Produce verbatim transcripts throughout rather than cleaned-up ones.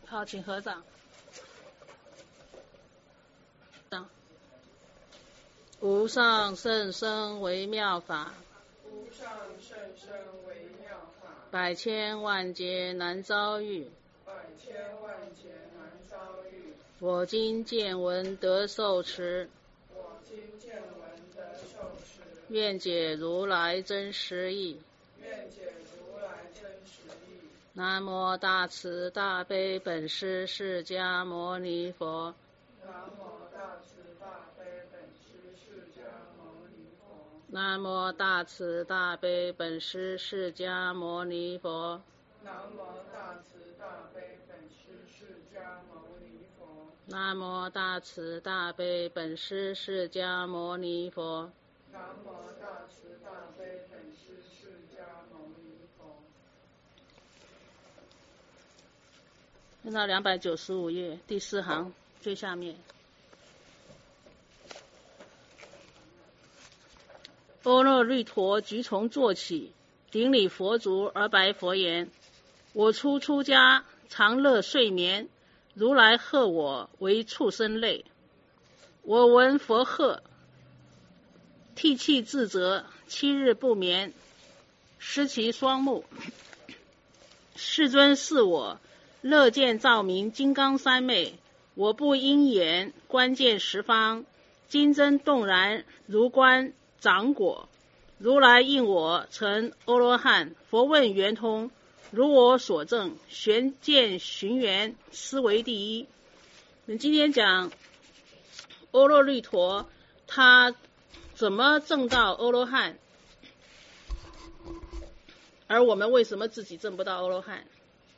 好，请合掌。无上甚深微妙法， 无上甚深微妙法， 百千万劫难遭遇， 百千万劫难遭遇。 我今见闻得受持， 我今见闻得受持， 愿解如来真实义。 愿解如来真实义。 南无大慈大悲本师释迦牟尼佛。 南无大慈大悲本师释迦牟尼佛。 南无大慈大悲本师释迦牟尼佛。 南无大慈大悲本师释迦牟尼佛。 南无大慈大悲本师释迦牟尼佛。 南无大慈大悲本师释迦牟尼佛。 看到两百九十五页第四行最下面。阿耨律陀即从坐起，顶礼佛足而白佛言：我初出家，常乐睡眠，如来贺我为畜生类。我闻佛贺，涕泣自责，七日不眠，失其双目。世尊是我，乐见照明金刚三昧，我不应言，观见十方，金针动然，如观掌果。如来应我成阿罗汉，佛问圆通，如我所证，玄见寻源，斯为第一。我们今天讲阿耨律陀，他怎么证到阿罗汉，而我们为什么自己证不到阿罗汉？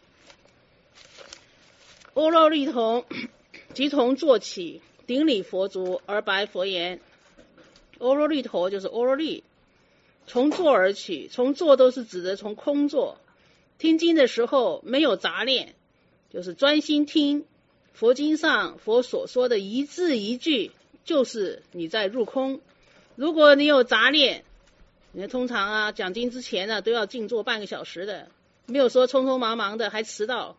阿耨律陀即从坐起，顶礼佛足而白佛言：阿耨律陀就是阿耨律，从坐而起，从坐都是指的从空坐。听经的时候没有杂念，就是专心听佛经上佛所说的一字一句，就是你在入空。如果你有杂念，你通常啊讲经之前呢都要静坐半个小时的，没有说匆匆忙忙的还迟到。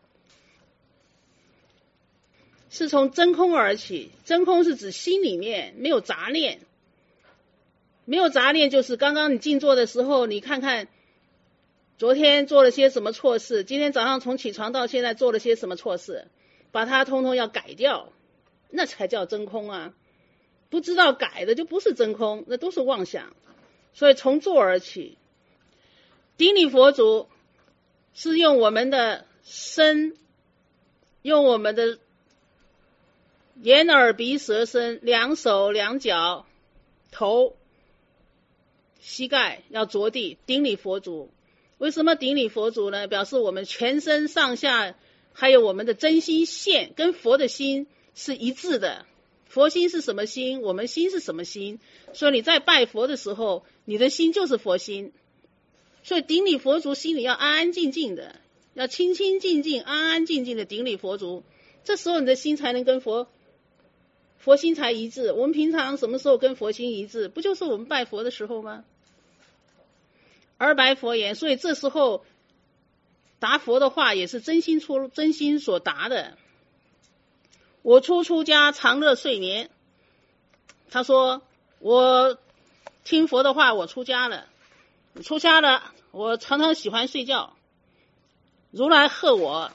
是从真空而起，真空是指心里面没有杂念，没有杂念就是刚刚你静坐的时候，你看看昨天做了些什么错事，今天早上从起床到现在做了些什么错事，把它通通要改掉，那才叫真空啊。不知道改的就不是真空，那都是妄想。所以从坐而起，顶礼佛足是用我们的身，用我们的眼耳鼻舌身，两手两脚头膝盖要着地，顶礼佛足。为什么顶礼佛足呢？表示我们全身上下还有我们的真心线跟佛的心是一致的。佛心是什么心，我们心是什么心，所以你在拜佛的时候，你的心就是佛心。所以顶礼佛足心里要安安静静的，要清清静静安安静静的顶礼佛足，这时候你的心才能跟佛佛心才一致。我们平常什么时候跟佛心一致？不就是我们拜佛的时候吗？而白佛言，所以这时候答佛的话也是真心出真心所答的。我初出家，常乐睡眠。他说我听佛的话，我出家了，出家了，我常常喜欢睡觉。如来贺我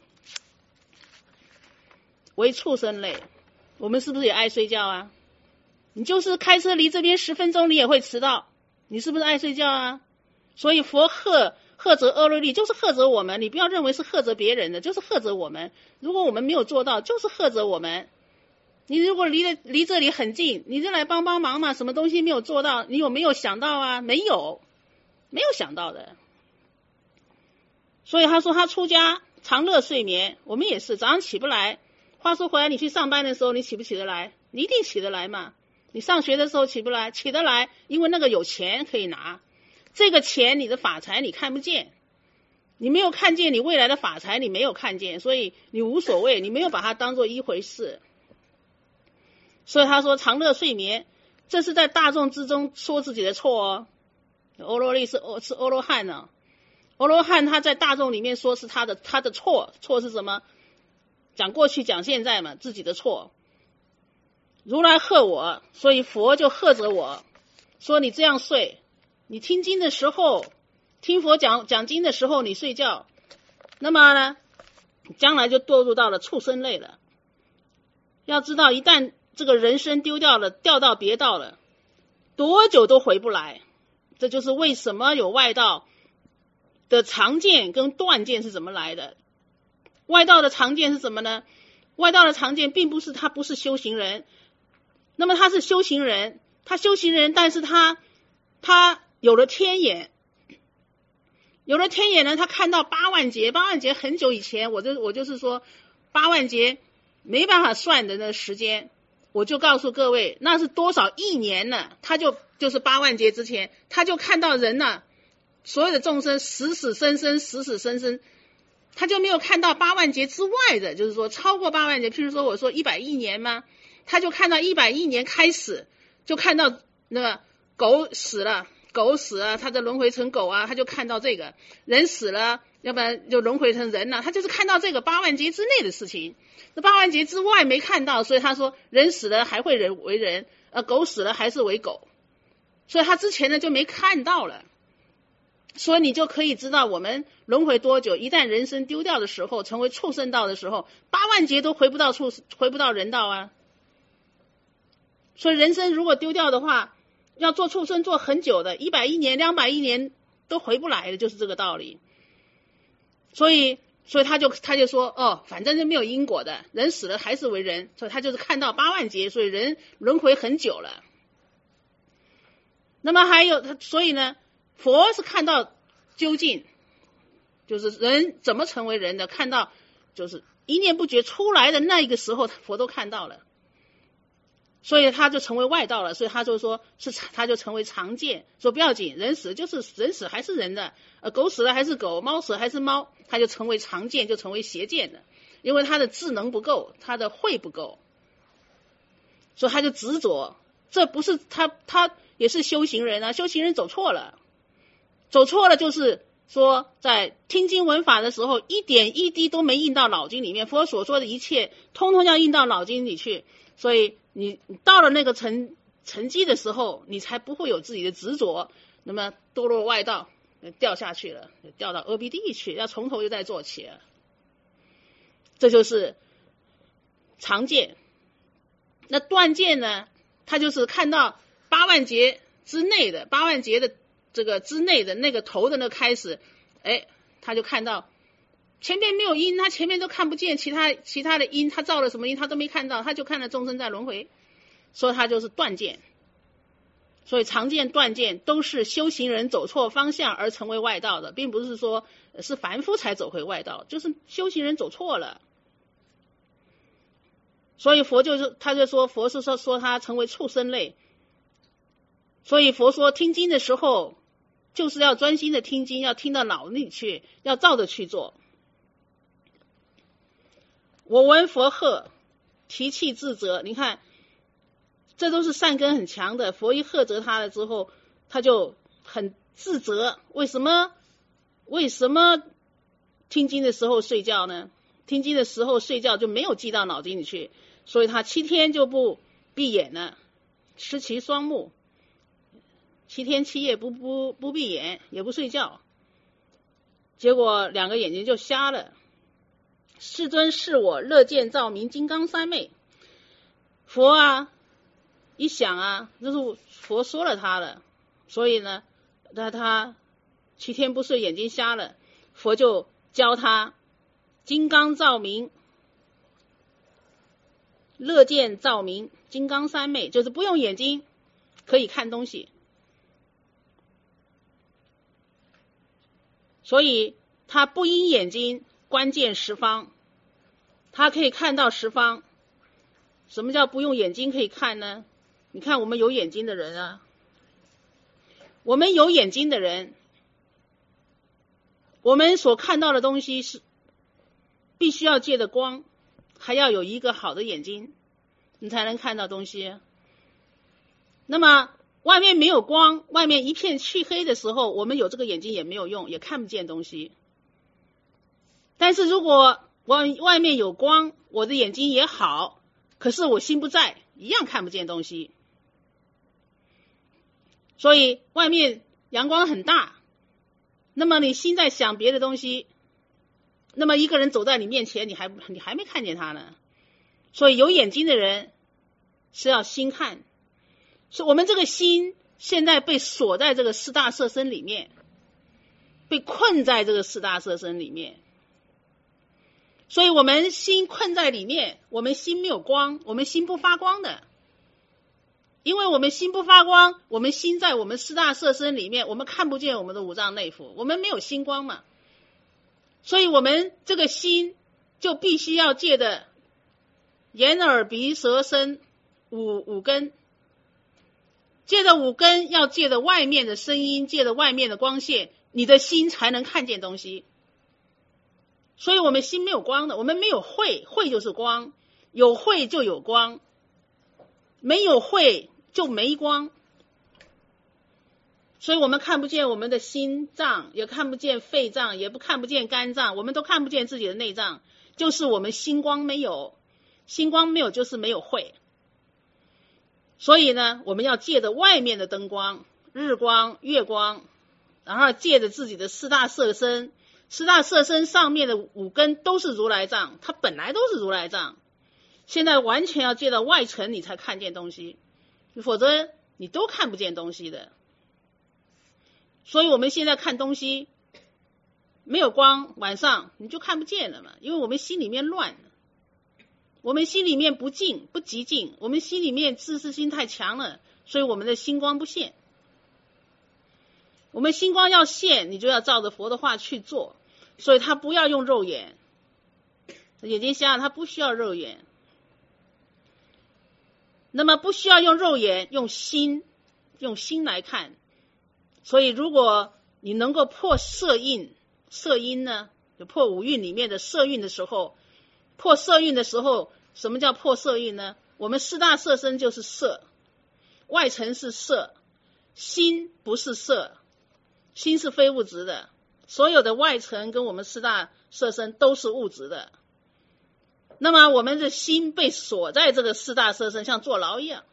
为畜生类。我们是不是也爱睡觉啊？你就是开车离这边十分钟，你也会迟到，你是不是爱睡觉啊？所以佛贺贺责阿耨律，就是贺责我们，你不要认为是贺责别人的，就是贺责我们。如果我们没有做到，就是贺责我们。你如果离了离这里很近，你就来帮帮忙嘛，什么东西没有做到，你有没有想到啊？没有，没有想到的。所以他说他出家常乐睡眠，我们也是早上起不来。话说回来，你去上班的时候，你起不起得来？你一定起得来嘛。你上学的时候起不来，起得来，因为那个有钱可以拿。这个钱你的法财你看不见，你没有看见你未来的法财，你没有看见，所以你无所谓，你没有把它当做一回事。所以他说常乐睡眠，这是在大众之中说自己的错哦。阿罗律是是阿罗汉呢、啊，阿罗汉他在大众里面说是他的他的错，错是什么？ 讲过去讲现在嘛，自己的错。如来喝我，所以佛就喝责我，说你这样睡，你听经的时候，听佛讲讲经的时候你睡觉，那么呢，将来就堕入到了畜生类了。要知道，一旦这个人生丢掉了，掉到别道了，多久都回不来。这就是为什么有外道的常见跟断见是怎么来的。外道的常见是什么呢？外道的常见并不是他不是修行人，那么他是修行人，他修行人，但是他他有了天眼，有了天眼呢，他看到八万劫，八万劫很久以前，我就我就是说八万劫没办法算的那时间，我就告诉各位，那是多少亿年呢？他就就是八万劫之前，他就看到人呢、啊，所有的众生死死生生，死死生生，他就没有看到八万劫之外的，就是说超过八万劫。譬如说我说一百亿年吗？他就看到一百亿年开始，就看到那个狗死了，狗死了，他就轮回成狗啊，他就看到这个人死了，要不然就轮回成人了、啊，他就是看到这个八万劫之内的事情。那八万劫之外没看到，所以他说人死了还会人为人，呃，狗死了还是为狗，所以他之前呢就没看到了。所以你就可以知道我们轮回多久，一旦人生丢掉的时候，成为畜生道的时候，八万劫都回不到畜回不到人道啊。所以人生如果丢掉的话，要做畜生做很久的，一百亿年两百亿年都回不来的，就是这个道理。所以所以他就他就说，哦，反正是没有因果的，人死了还是为人，所以他就是看到八万劫，所以人轮回很久了。那么还有他，所以呢，佛是看到究竟，就是人怎么成为人的，看到就是一念不觉出来的那一个时候，佛都看到了，所以他就成为外道了。所以他就说是他就成为常见，说不要紧，人死就是人死还是人的，呃，狗死了还是狗，猫死了还是猫，他就成为常见，就成为邪见的，因为他的智能不够，他的慧不够，所以他就执着。这不是他他也是修行人啊，修行人走错了，走错了就是说在听经闻法的时候，一点一滴都没印到脑筋里面，佛所说的一切通通要印到脑筋里去。所以你到了那个层层级的时候，你才不会有自己的执着，那么堕落外道掉下去了，掉到阿鼻地去，要从头又再做起了。这就是常见。那断见呢，他就是看到八万劫之内的八万劫的这个之内的那个头的那个开始，哎，他就看到前面没有因，他前面都看不见其他其他的因，他造了什么因他都没看到，他就看到众生在轮回，所以他就是断见。所以常见断见都是修行人走错方向而成为外道的，并不是说是凡夫才走回外道，就是修行人走错了。所以佛就是他就说佛是说说他成为畜生类。所以佛说听经的时候就是要专心的听经，要听到脑里去，要照着去做。我闻佛喝，提气自责。你看这都是善根很强的，佛一喝责他了之后，他就很自责。为什么为什么听经的时候睡觉呢？听经的时候睡觉就没有记到脑筋里去，所以他七天就不闭眼了，失其双目，七天七夜不不不闭眼，也不睡觉，结果两个眼睛就瞎了。世尊是我乐见照明金刚三昧。佛啊一想啊，就是佛说了他了，所以呢那他七天不睡，眼睛瞎了，佛就教他金刚照明，乐见照明金刚三昧，就是不用眼睛可以看东西。所以他不因眼睛观见十方，他可以看到十方。什么叫不用眼睛可以看呢？你看我们有眼睛的人啊，我们有眼睛的人，我们所看到的东西是必须要借的光，还要有一个好的眼睛，你才能看到东西。那么外面没有光，外面一片漆黑的时候，我们有这个眼睛也没有用，也看不见东西。但是如果外外面有光，我的眼睛也好，可是我心不在，一样看不见东西。所以外面阳光很大，那么你心在想别的东西，那么一个人走在你面前，你还你还没看见他呢。所以有眼睛的人是要心看，所以我们这个心现在被锁在这个四大色身里面，被困在这个四大色身里面，所以我们心困在里面，我们心没有光，我们心不发光的。因为我们心不发光，我们心在我们四大色身里面，我们看不见我们的五脏内腑，我们没有心光嘛，所以我们这个心就必须要借的眼耳鼻舌身五五根，借着五根，要借着外面的声音，借着外面的光线，你的心才能看见东西。所以我们心没有光的，我们没有慧，慧就是光，有慧就有光，没有慧就没光。所以我们看不见我们的心脏，也看不见肺脏，也不看不见肝脏，我们都看不见自己的内脏，就是我们心光没有，心光没有就是没有慧。所以呢，我们要借着外面的灯光，日光、月光，然后借着自己的四大色身，四大色身上面的五根都是如来藏，它本来都是如来藏，现在完全要借到外层你才看见东西，否则你都看不见东西的。所以我们现在看东西没有光，晚上你就看不见了嘛，因为我们心里面乱，我们心里面不静不极静，我们心里面自私心太强了，所以我们的心光不现。我们心光要现，你就要照着佛的话去做，所以他不要用肉眼，眼睛瞎了他不需要肉眼，那么不需要用肉眼，用心，用心来看。所以如果你能够破色印，色音呢就破五蕴里面的色蕴的时候，破色蕴的时候，什么叫破色蕴呢？我们四大色身就是色，外层是色，心不是色，心是非物质的，所有的外层跟我们四大色身都是物质的。那么我们的心被锁在这个四大色身，像坐牢一样，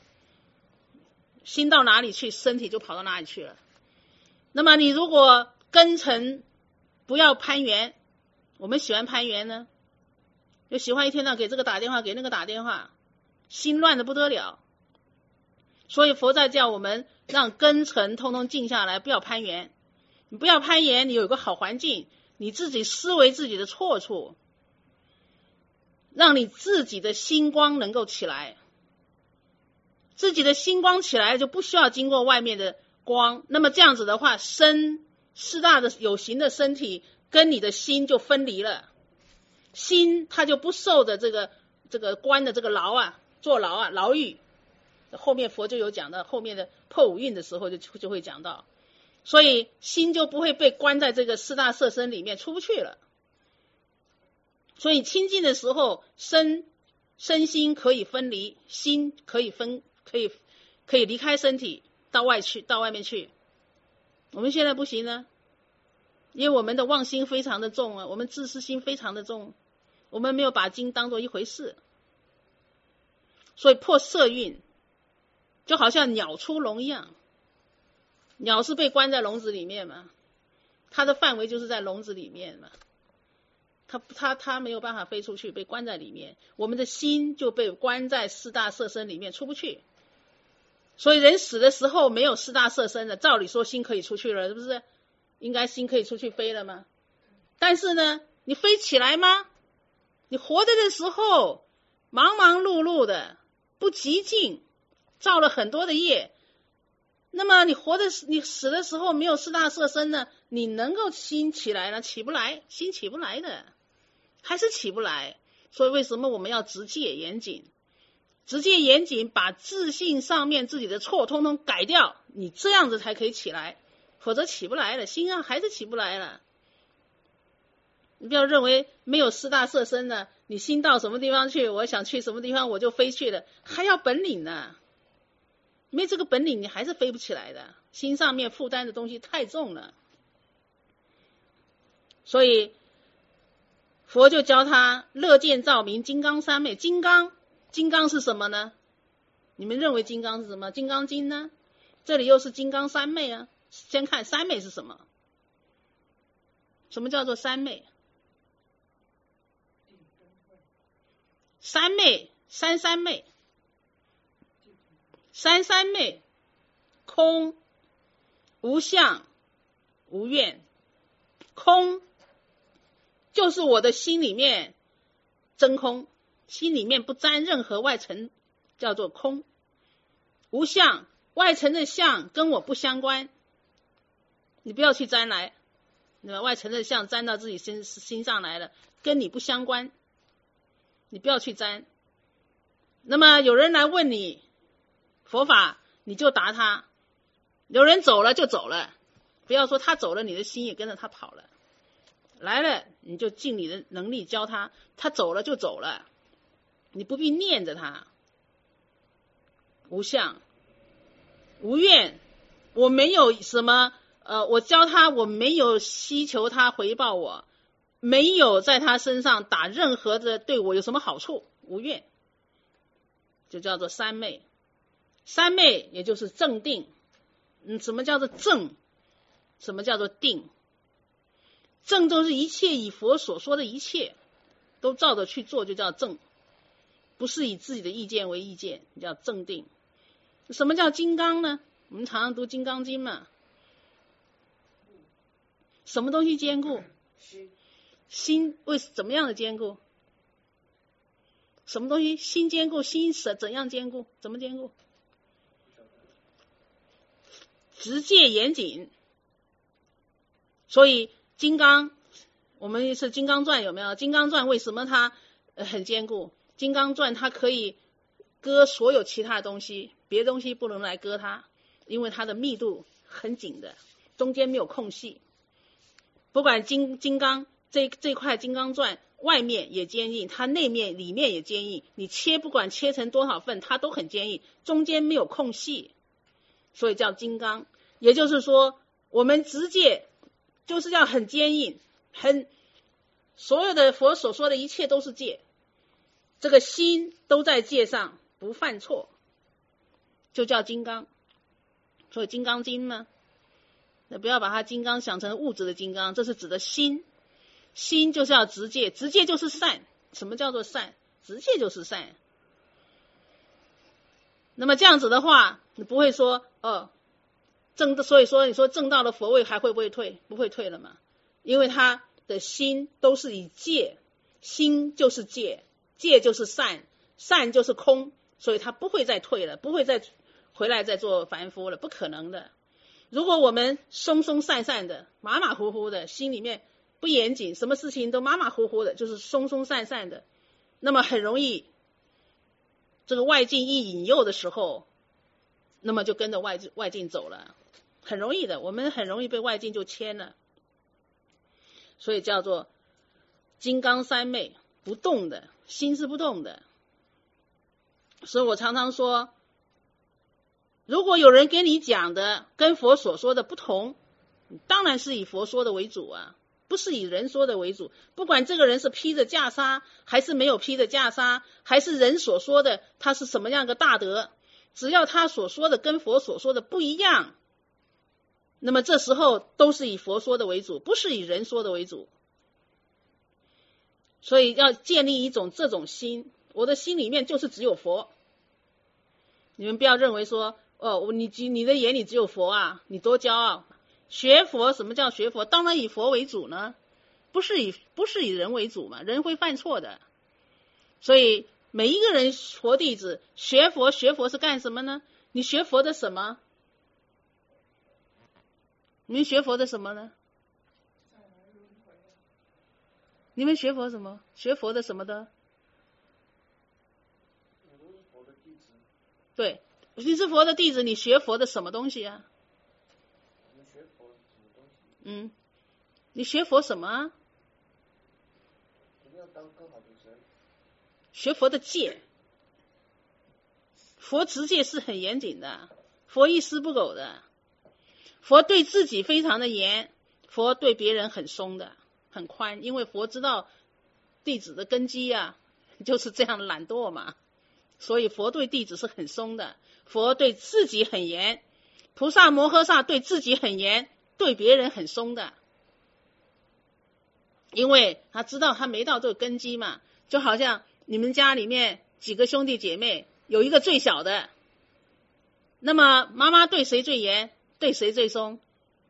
心到哪里去，身体就跑到哪里去了。那么你如果根尘不要攀缘，我们喜欢攀缘呢，就喜欢一天到晚给这个打电话，给那个打电话，心乱得不得了。所以佛在叫我们让根尘通通静下来，不要攀缘。你不要攀缘，你有一个好环境，你自己思维自己的错处，让你自己的心光能够起来，自己的心光起来就不需要经过外面的光。那么这样子的话，身四大的有形的身体跟你的心就分离了，心它就不受的这个这个关的这个牢啊，坐牢啊，牢狱。后面佛就有讲到，后面的破五蕴的时候就就会讲到，所以心就不会被关在这个四大色身里面出不去了。所以清净的时候，身身心可以分离，心可以分可以可以离开身体到外去，到外面去。我们现在不行呢，因为我们的妄心非常的重啊，我们自私心非常的重，我们没有把经当作一回事。所以破色蕴就好像鸟出笼一样，鸟是被关在笼子里面嘛，它的范围就是在笼子里面嘛，它它它没有办法飞出去，被关在里面。我们的心就被关在四大色身里面出不去。所以人死的时候没有四大色身的，照理说心可以出去了，是不是？应该心可以出去飞了吗？但是呢，你飞起来吗？你活着的时候忙忙碌碌的，不极静，造了很多的业。那么你活的你死的时候没有四大色身呢，你能够心起来呢？起不来，心起不来的，还是起不来。所以为什么我们要直戒严谨？直戒严谨，把自信上面自己的错通通改掉，你这样子才可以起来，否则起不来了，心啊还是起不来了。你不要认为没有四大色身呢，你心到什么地方去，我想去什么地方我就飞去了，还要本领呢。没这个本领你还是飞不起来的，心上面负担的东西太重了。所以佛就教他乐见照明金刚三昧。金刚，金刚是什么呢？你们认为金刚是什么？金刚经呢？这里又是金刚三昧啊。先看三昧是什么？什么叫做三昧？三昧，三三昧，三三昧，空、无相、无愿。空就是我的心里面真空，心里面不沾任何外尘，叫做空。无相，外尘的相跟我不相关，你不要去沾来，那么外尘的相沾到自己心心上来了，跟你不相关，你不要去沾。那么有人来问你佛法，你就答他。有人走了就走了，不要说他走了，你的心也跟着他跑了。来了你就尽你的能力教他，他走了就走了，你不必念着他。无相，无愿，我没有什么呃，我教他，我没有希求他回报我，没有在他身上打任何的对我有什么好处，无愿，就叫做三昧。三昧也就是正定。嗯，什么叫做正？什么叫做定？正就是一切以佛所说的一切都照着去做，就叫正，不是以自己的意见为意见，叫正定。什么叫金刚呢？我们常常读《金刚经》嘛。什么东西坚固？心。心为怎么样的坚固？什么东西心坚固？心是怎样坚固？怎么坚固？直戒严谨。所以金刚，我们是金刚钻有没有？金刚钻为什么它、呃、很坚固？金刚钻它可以割所有其他的东西，别的东西不能来割它，因为它的密度很紧的，中间没有空隙。不管金金刚这这块金刚钻外面也坚硬，它内面里面也坚硬，你切不管切成多少份，它都很坚硬，中间没有空隙，所以叫金刚。也就是说，我们直戒就是要很坚硬，很所有的佛所说的一切都是戒，这个心都在戒上，不犯错，就叫金刚。所以金刚经嘛，那不要把它金刚想成物质的金刚，这是指的心。心就是要直戒，直戒就是善。什么叫做善？直戒就是善。那么这样子的话，你不会说哦，正，所以说你说正到了佛位还会不会退？不会退了嘛，因为他的心都是以戒，心就是戒，戒就是善，善就是空，所以他不会再退了，不会再回来再做凡夫了，不可能的。如果我们松松散散的，马马虎虎的，心里面不严谨，什么事情都马马虎虎的，就是松松散散的，那么很容易这个外境一引诱的时候，那么就跟着外外境走了，很容易的，我们很容易被外境就牵了。所以叫做金刚三昧，不动的，心是不动的。所以我常常说，如果有人跟你讲的跟佛所说的不同，当然是以佛说的为主啊，不是以人说的为主。不管这个人是披着袈裟还是没有披着袈裟，还是人所说的他是什么样的大德，只要他所说的跟佛所说的不一样，那么这时候都是以佛说的为主，不是以人说的为主。所以要建立一种这种心，我的心里面就是只有佛。你们不要认为说哦，你你的眼里只有佛啊，你多骄傲。学佛，什么叫学佛？当然以佛为主呢，不是以不是以人为主嘛，人会犯错的。所以每一个人佛弟子学佛，学佛是干什么呢？你学佛的什么？你们学佛的什么呢？你们学佛什么？学佛的什么的？对，你是佛的弟子，你学佛的什么东西啊？嗯，你学佛什么啊？学佛的戒，佛持戒是很严谨的，佛一丝不苟的，佛对自己非常的严，佛对别人很松的，很宽，因为佛知道弟子的根基啊，就是这样懒惰嘛。所以佛对弟子是很松的，佛对自己很严，菩萨摩诃萨对自己很严，对别人很松的。因为他知道他没到这个根基嘛，就好像你们家里面几个兄弟姐妹，有一个最小的，那么妈妈对谁最严，对谁最松？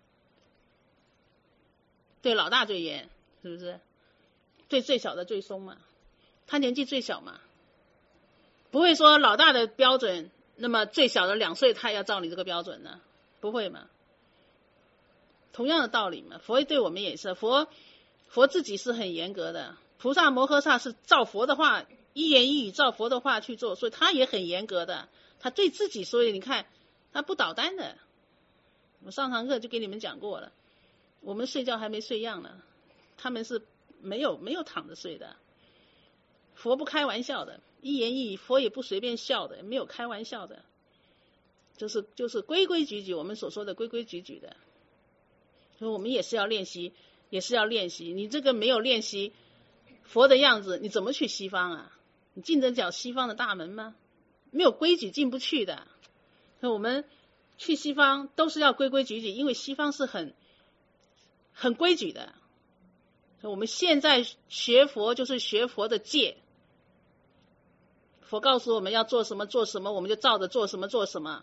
对老大最严，是不是？对最小的最松嘛，他年纪最小嘛，不会说老大的标准，那么最小的两岁他要照你这个标准呢，不会嘛。同样的道理嘛，佛对我们也是，佛佛自己是很严格的，菩萨摩诃萨是照佛的话，一言一语照佛的话去做，所以他也很严格的，他对自己，所以你看他不捣蛋的。我上堂课就给你们讲过了，我们睡觉还没睡样呢，他们是没有没有躺着睡的。佛不开玩笑的，一言一语佛也不随便笑的，没有开玩笑的，就是就是规规矩矩，我们所说的规规矩矩的。所以我们也是要练习，也是要练习。你这个没有练习佛的样子，你怎么去西方啊？你进得了西方的大门吗？没有规矩进不去的。所以我们去西方都是要规规矩矩，因为西方是很很规矩的。所以我们现在学佛就是学佛的戒，佛告诉我们要做什么做什么，我们就照着做什么做什么。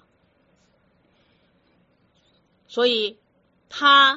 所以他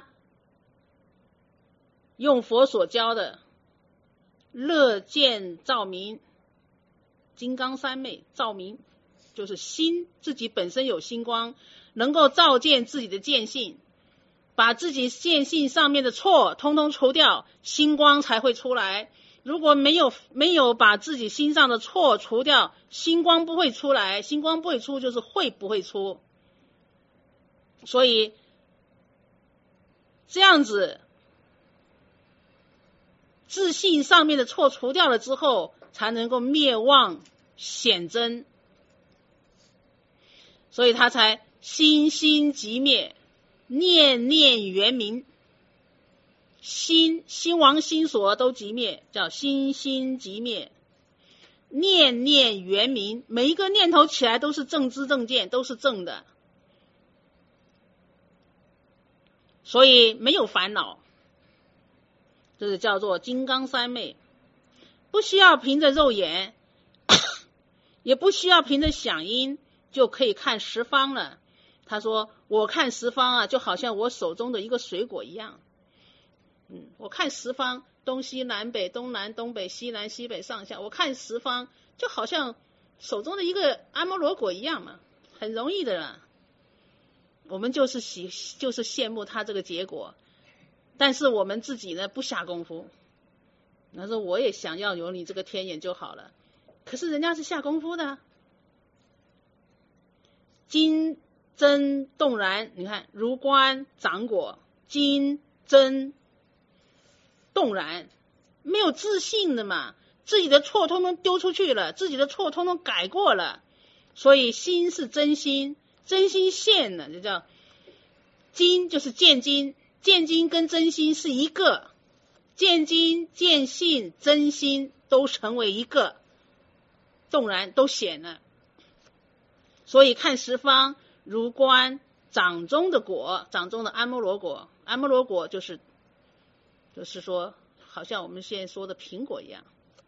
用佛所教的乐见照明，金刚三昧照明，就是心自己本身有星光，能够照见自己的见性，把自己见性上面的错通通除掉，星光才会出来。如果没有没有把自己心上的错除掉，星光不会出来，星光不会出就是会不会出。所以这样子自信上面的错除掉了之后，才能够灭妄显真，所以他才心心即灭，念念圆明，心心王心所都即灭，叫心心即灭，念念圆明，每一个念头起来都是正知正见，都是正的，所以没有烦恼，这是叫做金刚三昧。不需要凭着肉眼也不需要凭着响音就可以看十方了。他说我看十方啊，就好像我手中的一个水果一样。嗯，我看十方，东西南北东南东北西南西北上下，我看十方就好像手中的一个阿摩罗果一样嘛，很容易的啦。我们就是喜就是羡慕他这个结果，但是我们自己呢不下功夫。他说我也想要有你这个天眼就好了，可是人家是下功夫的。金真动然，你看如观掌果，金真动然，没有自信的嘛，自己的错通通丢出去了，自己的错通通改过了，所以心是真心，真心现了，就叫金，就是见金，见金跟真心是一个，见金见性真心都成为一个，动然都显了。所以看十方如观掌中的果，掌中的阿摩罗果，阿摩罗果就是就是说好像我们现在说的苹果一样。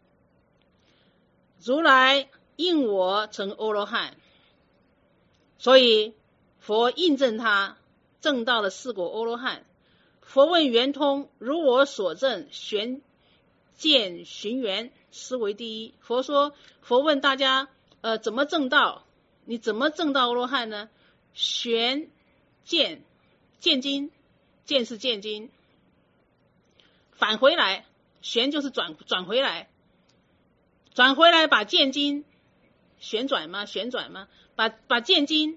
如来应我成阿罗汉，所以佛印证他证到了四果阿罗汉。佛问圆通，如我所证，玄见寻缘，斯为第一。佛说，佛问大家呃怎么证道，你怎么证到阿罗汉呢？玄见，见经，见是见经，返回来，旋就是转转回来，转回来把见经旋转吗？旋转吗？把把见经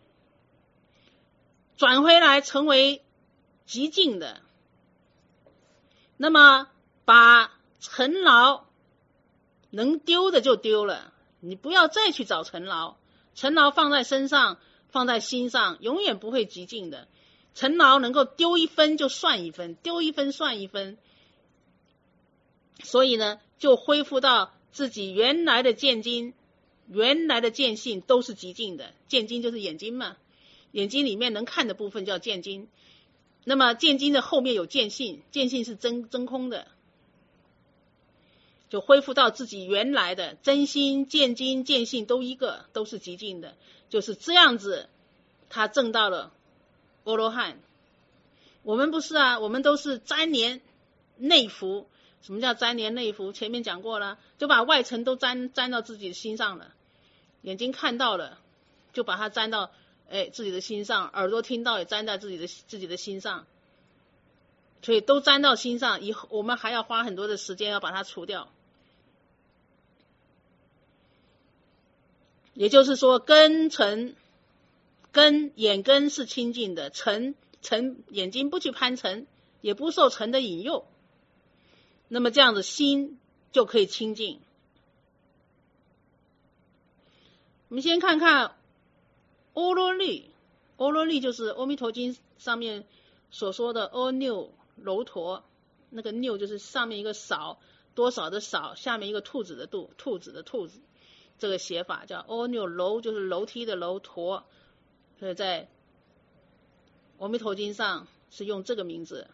转回来成为极静的，那么把尘劳能丢的就丢了，你不要再去找尘劳，尘劳放在身上放在心上永远不会极静的，尘劳能够丢一分就算一分，丢一分算一分。所以呢， 就恢复到自己原来的见精，原来的见性都是极静的。见精就是眼睛嘛，眼睛里面能看的部分叫见精。那么见精的后面有见性，见性是真真空的，就恢复到自己原来的真心、见精、见性都一个，都是极静的。就是这样子，他证到了阿罗汉。我们不是啊，我们都是粘连内服。什么叫粘连内服？前面讲过了，就把外层都粘粘到自己的心上了。眼睛看到了，就把它粘到哎自己的心上，耳朵听到也粘在自己的自己的心上，所以都粘到心上。以后我们还要花很多的时间要把它除掉。也就是说，根尘根眼根是清净的，尘尘眼睛不去攀尘，也不受尘的引诱，那么这样子心就可以清净。我们先看看阿罗律，阿罗律就是《阿弥陀经》上面所说的阿耨楼陀，那个耨就是上面一个少，多少的少，下面一个兔子的兔，兔子的兔子，这个写法叫阿耨楼，就是楼梯的楼，陀，所以在《阿弥陀经》上是用这个名字。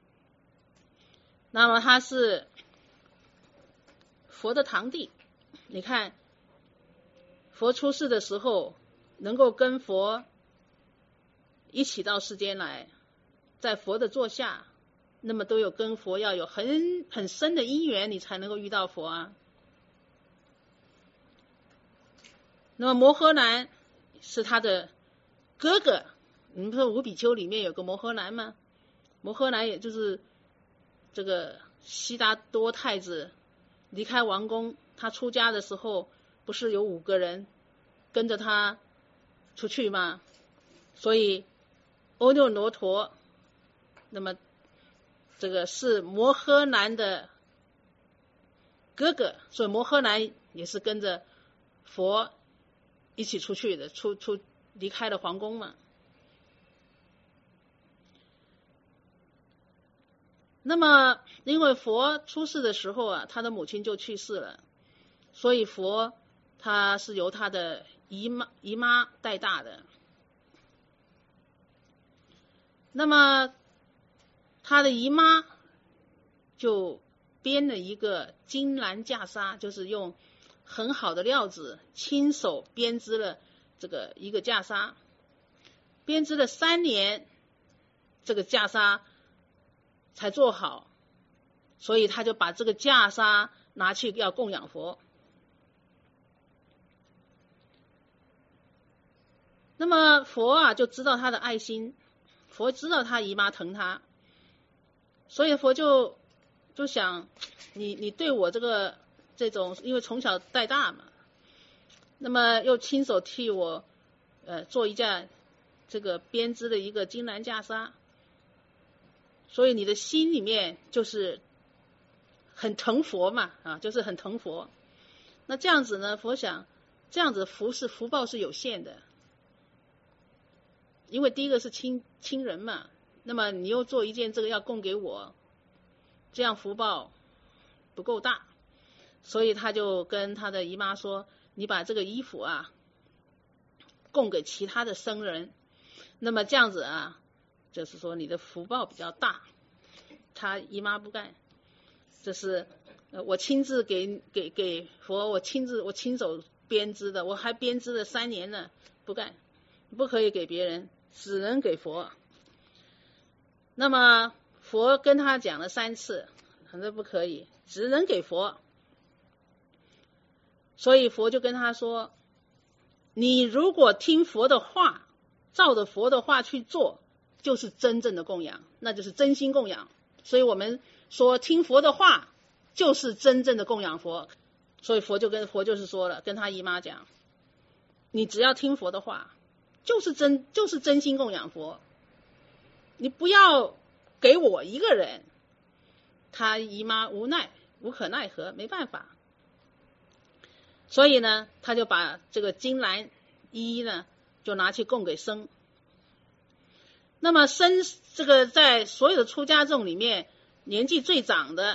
那么他是佛的堂弟，你看佛出世的时候能够跟佛一起到世间来，在佛的座下，那么都有跟佛要有很很深的因缘，你才能够遇到佛啊。那么摩诃南是他的哥哥，你们说五比丘里面有个摩诃南吗？摩诃南也就是这个悉达多太子离开王宫，他出家的时候不是有五个人跟着他出去吗？所以阿耨罗陀，那么这个是摩诃南的哥哥，所以摩诃南也是跟着佛一起出去的，出出离开了皇宫嘛。那么因为佛出世的时候啊，他的母亲就去世了，所以佛他是由他的姨妈姨妈带大的。那么他的姨妈就编了一个金兰袈裟，就是用很好的料子亲手编织了这个一个袈裟，编织了三年，这个袈裟才做好，所以他就把这个袈裟拿去要供养佛。那么佛啊就知道他的爱心，佛知道他姨妈疼他，所以佛就就想你你对我这个这种，因为从小带大嘛，那么又亲手替我呃做一件这个编织的一个金兰袈裟，所以你的心里面就是很疼佛嘛，啊，就是很疼佛。那这样子呢，佛想这样子福是福报是有限的，因为第一个是亲亲人嘛，那么你又做一件这个要供给我，这样福报不够大，所以他就跟他的姨妈说，你把这个衣服啊供给其他的僧人，那么这样子啊就是说你的福报比较大。他姨妈不干，这是呃我亲自给给给佛，我亲自我亲手编织的，我还编织了三年呢，不干，不可以给别人，只能给佛。那么佛跟他讲了三次，反正不可以，只能给佛。所以佛就跟他说，你如果听佛的话，照着佛的话去做，就是真正的供养，那就是真心供养。所以我们说听佛的话就是真正的供养佛。所以佛就跟佛就是说了，跟他姨妈讲，你只要听佛的话，就是真就是真心供养佛，你不要给我一个人。他姨妈无奈无可奈何，没办法，所以呢他就把这个金兰衣呢就拿去供给僧。那么僧这个在所有的出家众里面年纪最长的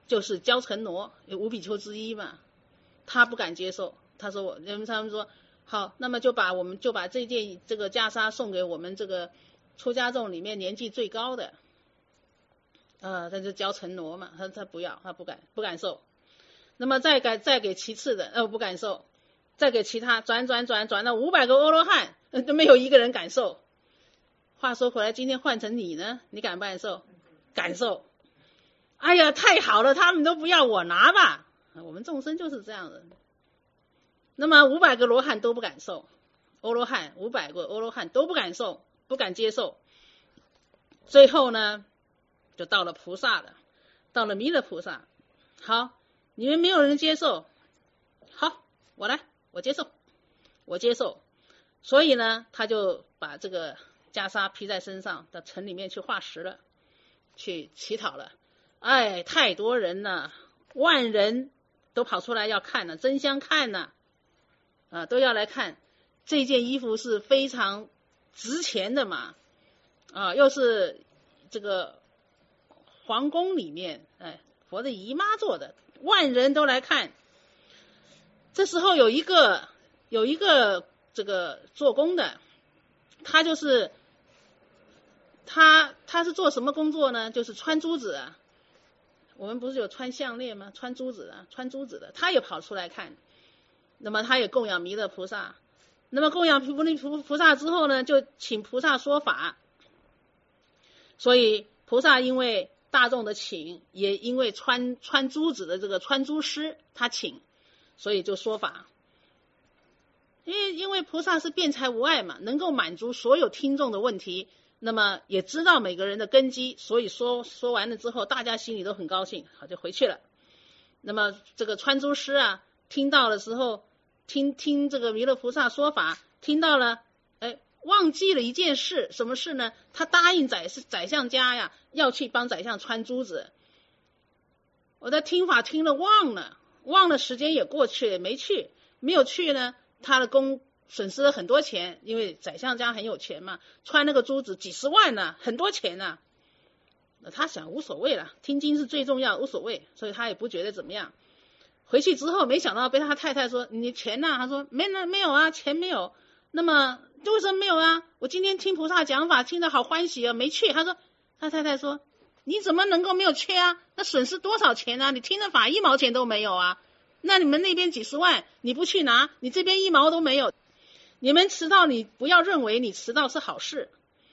就是焦成罗，有五比丘之一嘛，他不敢接受，他说我，人们他们说好，那么就把我们就把这件这个袈裟送给我们这个出家众里面年纪最高的，呃，他就焦成罗嘛，他他不要，他不敢不敢受。那么再给再给其次的，呃，不敢受，再给其他转转转转到五百个阿罗汉，呃，都没有一个人敢受。话说回来，今天换成你呢，你敢不敢受？敢受。哎呀，太好了，他们都不要，我拿吧。我们众生就是这样的。那么五百个罗汉都不敢受，阿罗汉五百个阿罗汉都不敢受，不敢接受。最后呢，就到了菩萨了，到了弥勒菩萨。好，你们没有人接受，好，我来，我接受，我接受。所以呢，他就把这个袈裟披在身上，到城里面去化石了，去乞讨了。哎，太多人了，万人都跑出来要看了，争相看了，啊，都要来看。这件衣服是非常值钱的嘛，啊，又是这个皇宫里面，哎，佛的姨妈做的，万人都来看。这时候有一个有一个这个做工的，他就是他他是做什么工作呢？就是穿珠子啊。我们不是有穿项链吗？穿珠子的，穿珠子的，他也跑出来看。那么他也供养弥勒菩萨。那么供养弥勒菩萨之后呢，就请菩萨说法。所以菩萨因为大众的请，也因为穿穿珠子的这个穿珠师他请，所以就说法。因为因为菩萨是辩才无碍嘛，能够满足所有听众的问题。那么也知道每个人的根基，所以说说完了之后，大家心里都很高兴，好就回去了。那么这个穿珠师啊，听到的时候，听听这个弥勒菩萨说法，听到了，哎，忘记了一件事，什么事呢？他答应宰是宰相家呀，要去帮宰相穿珠子。我的听法听了忘了，忘了时间也过去了，没去，没有去呢，他的功。损失了很多钱，因为宰相家很有钱嘛，穿那个珠子几十万呢、啊，很多钱呢、啊。他想无所谓了，听经是最重要，无所谓，所以他也不觉得怎么样。回去之后，没想到被他太太说：“你钱呢、啊？”他说：“没呢，没有啊，钱没有。”那么为什么没有啊？我今天听菩萨讲法，听得好欢喜啊，没去。他说，他太太说：“你怎么能够没有去啊？那损失多少钱啊？你听的法一毛钱都没有啊！那你们那边几十万，你不去拿，你这边一毛都没有。”你们迟到，你不要认为你迟到是好事，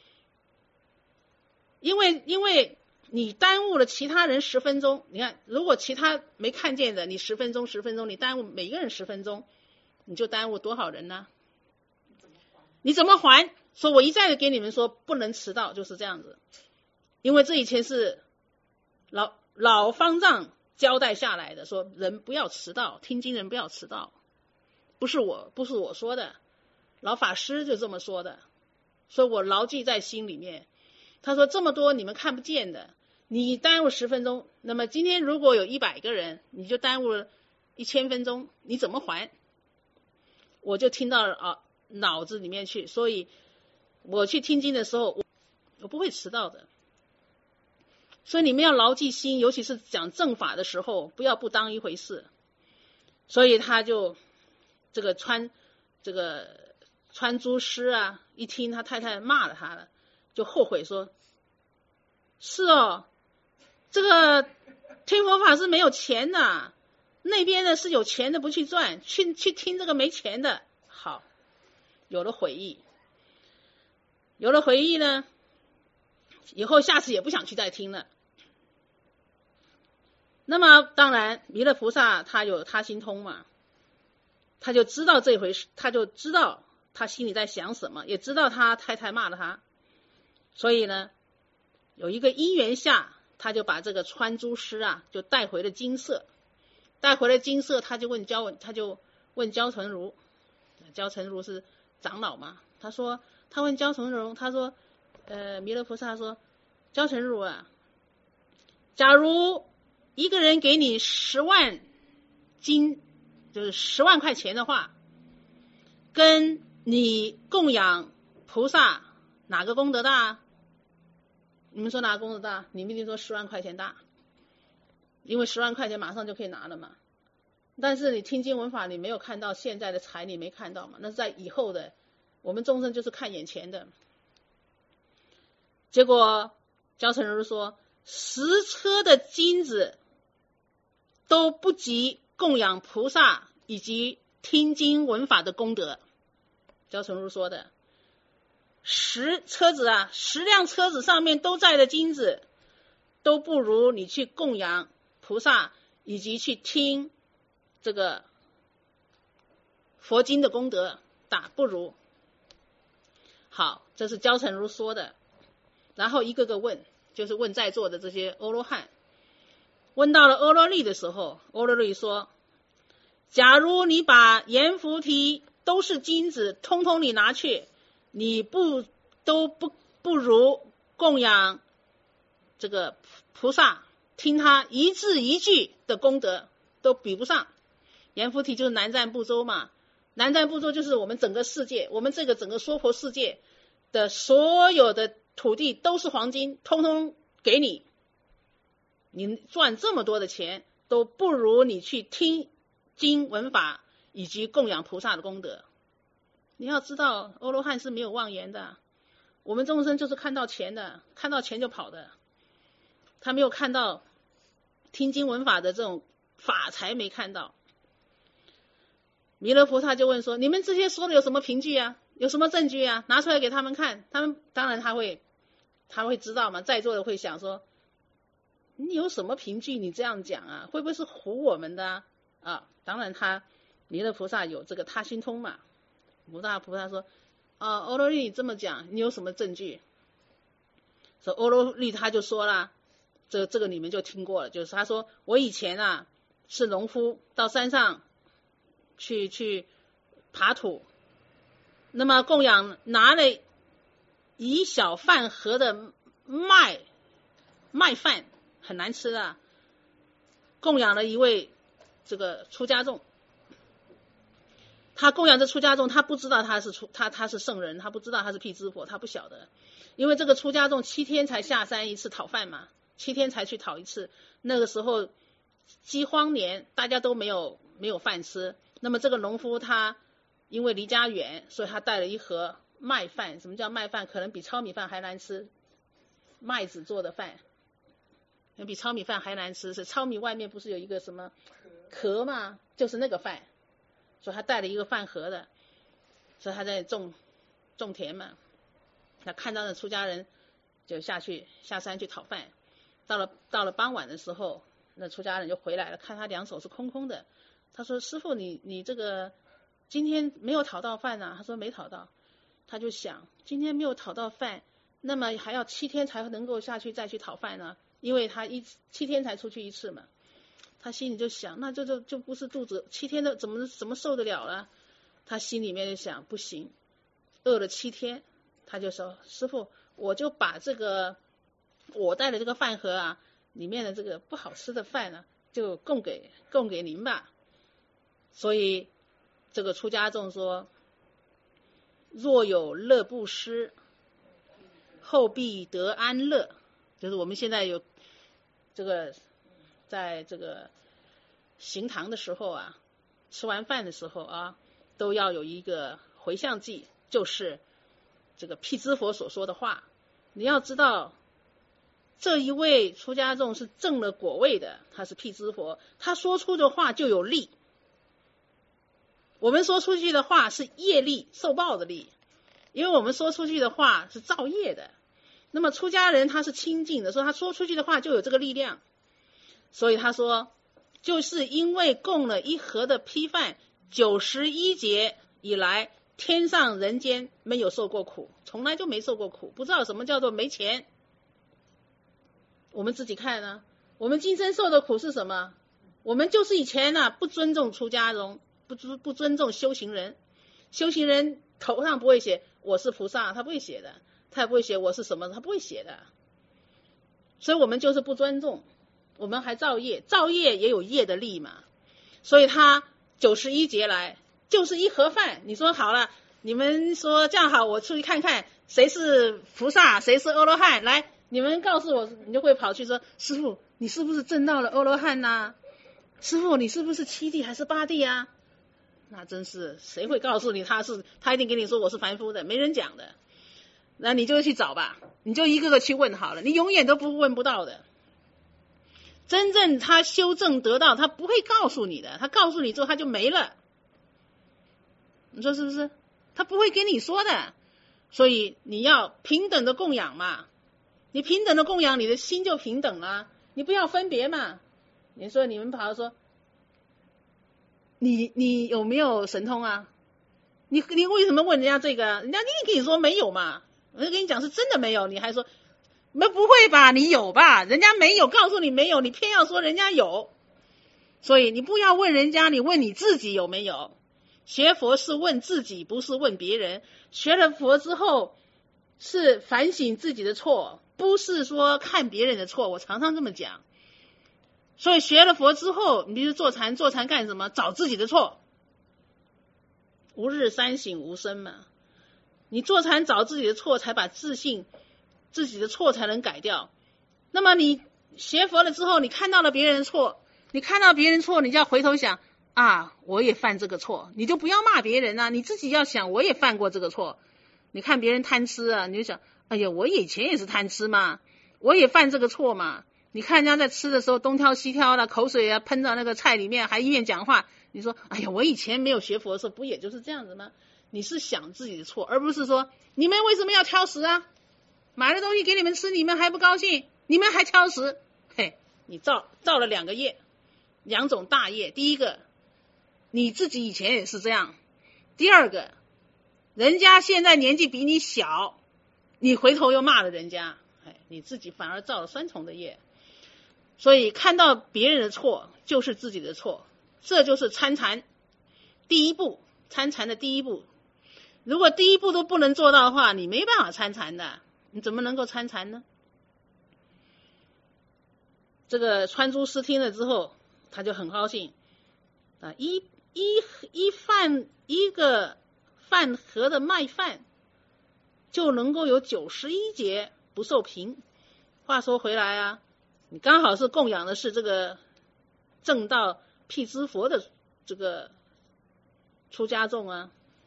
因为因为你耽误了其他人十分钟。你看，如果其他没看见的，你十分钟十分钟，你耽误每个人十分钟，你就耽误多少人呢？你怎么还？说我一再的给你们说不能迟到，就是这样子。因为这以前是老老方丈交代下来的，说人不要迟到，听经人不要迟到，不是我不是我说的。老法师就这么说的，所以我牢记在心里面。他说这么多你们看不见的，你耽误十分钟，那么今天如果有一百个人，你就耽误了一千分钟，你怎么还？我就听到啊脑子里面去，所以我去听经的时候，我我不会迟到的。所以你们要牢记心，尤其是讲正法的时候，不要不当一回事。所以他就这个穿这个。穿珠师啊，一听他太太骂了他了，就后悔说：“是哦，这个听佛法是没有钱的，那边的是有钱的不去赚，去去听这个没钱的。”好，有了悔意，有了悔意呢，以后下次也不想去再听了。那么当然，弥勒菩萨他有他心通嘛，他就知道这回事，他就知道。他心里在想什么，也知道他太太骂了他，所以呢，有一个因缘下，他就把这个穿珠师啊，就带回了金色，带回了金色，他就问焦，他就问焦成如，焦成如是长老嘛，他说，他问焦成如，他说，呃，弥勒菩萨说，焦成如啊，假如一个人给你十万金，就是十万块钱的话，跟你供养菩萨哪个功德大？你们说哪个功德大？你们一定说十万块钱大。 因为十万块钱马上就可以拿了嘛。但是你听经闻法，你没有看到现在的财，你没看到嘛？那是在以后的，我们众生就是看眼前的。结果焦成如说，十车的金子都不及供养菩萨以及听经闻法的功德。焦成如说的，十车子啊，十辆车子上面都载的金子，都不如你去供养菩萨以及去听这个佛经的功德大，不如。好，这是焦成如说的。然后一个个问，就是问在座的这些阿罗汉。问到了阿罗利的时候，阿罗利说，假如你把阎浮提都是金子通通你拿去，你不都不不如供养这个菩萨，听他一字一句的功德都比不上。阎浮提就是南瞻部洲嘛，南瞻部洲就是我们整个世界，我们这个整个娑婆世界的所有的土地都是黄金，通通给你，你赚这么多的钱都不如你去听经闻法以及供养菩萨的功德。你要知道阿罗汉是没有妄言的，我们众生就是看到钱的，看到钱就跑的，他没有看到听经闻法的这种法财，没看到。弥勒菩萨就问说，你们这些说的有什么凭据啊，有什么证据啊，拿出来给他们看。他们当然他会他会知道嘛，在座的会想说，你有什么凭据你这样讲啊，会不会是唬我们的啊？啊，当然他弥勒菩萨有这个他心通嘛。弥勒菩萨说，啊，阿罗利你这么讲，你有什么证据？说阿罗利他就说了，这这个你们就听过了，就是他说，我以前啊是农夫，到山上去去爬土，那么供养拿了一小饭盒的麦麦饭，很难吃的，供养了一位这个出家众。他供养这出家众，他不知道他是出他他是圣人，他不知道他是辟支佛，他不晓得，因为这个出家众七天才下山一次讨饭嘛，七天才去讨一次。那个时候饥荒年，大家都没有没有饭吃。那么这个农夫他因为离家远，所以他带了一盒麦饭。什么叫麦饭？可能比糙米饭还难吃，麦子做的饭比糙米饭还难吃。是糙米外面不是有一个什么壳吗？就是那个饭。所以他带了一个饭盒的，所以他在种种田嘛。他看到那出家人就下去下山去讨饭。到了到了傍晚的时候，那出家人就回来了，看他两手是空空的。他说，师父你你这个今天没有讨到饭啊？他说没讨到。他就想，今天没有讨到饭，那么还要七天才能够下去再去讨饭呢，因为他一七天才出去一次嘛。他心里就想，那这就就不是肚子七天的怎么怎么受得了了？他心里面就想，不行，饿了七天。他就说，师父，我就把这个我带的这个饭盒啊，里面的这个不好吃的饭呢，就供给供给您吧。所以这个出家众说，若有乐布施，后必得安乐。就是我们现在有这个在这个行堂的时候啊，吃完饭的时候啊，都要有一个回向偈，就是这个辟支佛所说的话。你要知道，这一位出家众是证了果位的，他是辟支佛，他说出的话就有力。我们说出去的话是业力，受报的力，因为我们说出去的话是造业的。那么出家人他是清净的，所以他说出去的话就有这个力量。所以他说，就是因为供了一盒的批饭，九十一劫以来，天上人间没有受过苦，从来就没受过苦，不知道什么叫做没钱。我们自己看呢，我们今生受的苦是什么？我们就是以前呢、啊、不尊重出家人，不不尊重修行人。修行人头上不会写我是菩萨，他不会写的，他也不会写我是什么，他不会写的。所以我们就是不尊重。我们还造业，造业也有业的力嘛，所以他九十一劫来就是一盒饭。你说好了，你们说这样好，我出去看看谁是菩萨，谁是阿罗汉，来，你们告诉我，你就会跑去说，师父， 你是不是证到了阿罗汉呐？师父，你是不是七地还是八地啊？那真是谁会告诉你他是？他一定跟你说我是凡夫的，没人讲的。那你就去找吧，你就一个个去问好了，你永远都不问不到的。真正他修正得到，他不会告诉你的，他告诉你之后他就没了。你说是不是？他不会跟你说的。所以你要平等的供养嘛，你平等的供养，你的心就平等了，你不要分别嘛。你说你们跑说，你你有没有神通啊？你你为什么问人家这个？人家一定跟你说没有嘛。人家跟你讲是真的没有，你还说没不会吧？你有吧？人家没有，告诉你没有，你偏要说人家有。所以你不要问人家，你问你自己有没有。学佛是问自己，不是问别人。学了佛之后是反省自己的错，不是说看别人的错。我常常这么讲。所以学了佛之后，你比如坐禅，坐禅干什么？找自己的错。吾日三省吾身嘛。你坐禅找自己的错，才把自信自己的错才能改掉。那么你学佛了之后，你看到了别人的错，你看到别人错，你就要回头想啊，我也犯这个错，你就不要骂别人啊，你自己要想我也犯过这个错。你看别人贪吃啊，你就想哎呀，我以前也是贪吃嘛，我也犯这个错嘛。你看人家在吃的时候东挑西挑的，口水啊喷到那个菜里面，还一边讲话，你说哎呀，我以前没有学佛的时候不也就是这样子吗？你是想自己的错，而不是说你们为什么要挑食啊？买了东西给你们吃，你们还不高兴，你们还挑食。嘿，你造造了两个业，两种大业。第一个，你自己以前也是这样；第二个，人家现在年纪比你小，你回头又骂了人家，哎，你自己反而造了双重的业。所以看到别人的错就是自己的错，这就是参禅第一步，参禅的第一步。如果第一步都不能做到的话，你没办法参禅的，你怎么能够参禅呢？这个川珠师听了之后，他就很高兴啊，一一一饭一个饭盒的麦饭就能够有九十一节不受贫。话说回来啊，你刚好是供养的是这个正道辟支佛的这个出家众啊。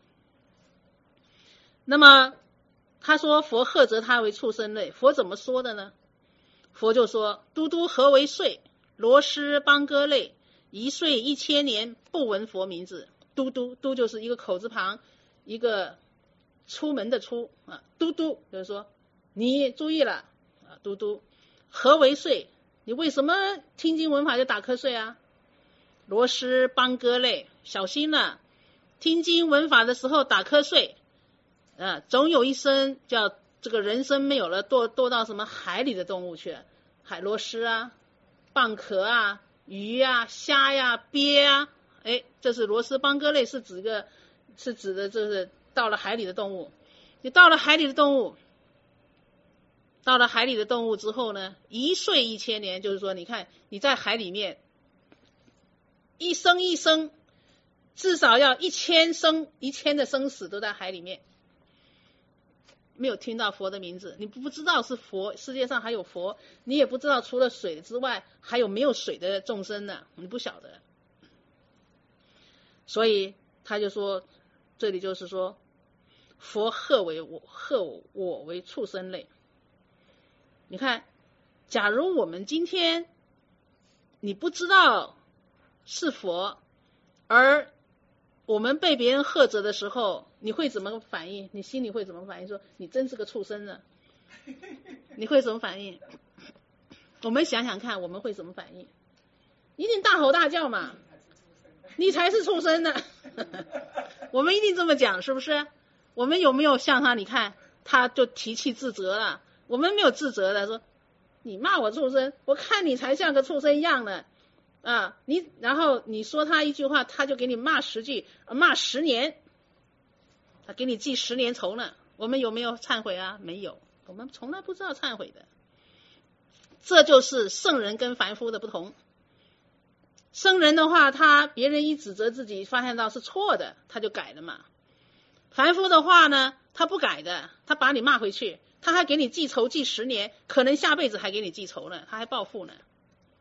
那么他说佛喝责他为畜生类，佛怎么说的呢？佛就说嘟嘟何为岁，罗师邦歌类，一岁一千年不闻佛名字。嘟嘟嘟就是一个口字旁一个出门的出啊，嘟嘟就是说你注意了啊，嘟嘟何为岁，你为什么听经闻法就打瞌睡啊？罗师邦歌类，小心了，听经闻法的时候打瞌睡啊，总有一生叫这个人生没有了，堕堕到什么海里的动物去了，海螺狮啊、蚌壳啊、鱼啊、虾呀、鳖啊，哎，这是螺丝邦歌类，是指个是指的这是到了海里的动物。你到了海里的动物，到了海里的动物之后呢，一岁一千年，就是说你看你在海里面一生一生至少要一千生一千的生死都在海里面。没有听到佛的名字，你不知道是佛，世界上还有佛，你也不知道除了水之外还有没有水的众生呢，你不晓得。所以他就说，这里就是说佛贺为我贺我为畜生类。你看，假如我们今天你不知道是佛，而我们被别人喝责的时候，你会怎么反应？你心里会怎么反应？说你真是个畜生呢？你会怎么反应？我们想想看，我们会怎么反应？一定大吼大叫嘛！你才是畜生呢！我们一定这么讲，是不是？我们有没有像他？你看，他就提气自责了。我们没有自责的，说你骂我畜生，我看你才像个畜生一样呢。啊，你然后你说他一句话，他就给你骂十句，骂十年，他给你记十年仇呢。我们有没有忏悔啊？没有，我们从来不知道忏悔的。这就是圣人跟凡夫的不同。圣人的话，他别人一指责自己，发现到是错的，他就改了嘛。凡夫的话呢，他不改的，他把你骂回去，他还给你记仇记十年，可能下辈子还给你记仇呢，他还报复呢。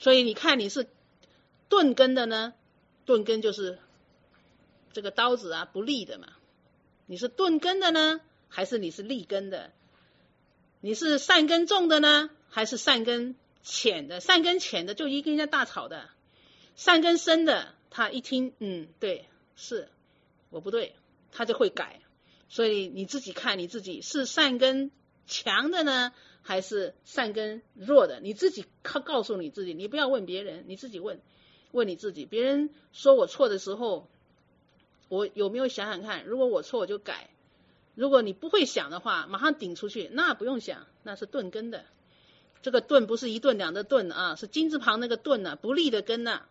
所以你看你是钝根的呢，钝根就是这个刀子啊不利的嘛。你是钝根的呢，还是你是利根的？你是善根重的呢，还是善根浅的？善根浅的就一跟人家大吵的，善根深的他一听，嗯，对，是我不对，他就会改。所以你自己看你自己是善根强的呢，还是善根弱的？你自己告告诉你自己，你不要问别人，你自己问，问你自己。别人说我错的时候，我有没有想想看，如果我错我就改。如果你不会想的话，马上顶出去，那不用想，那是钝根的。这个钝不是一顿两的钝啊，是金字旁那个钝啊，不利的根啊。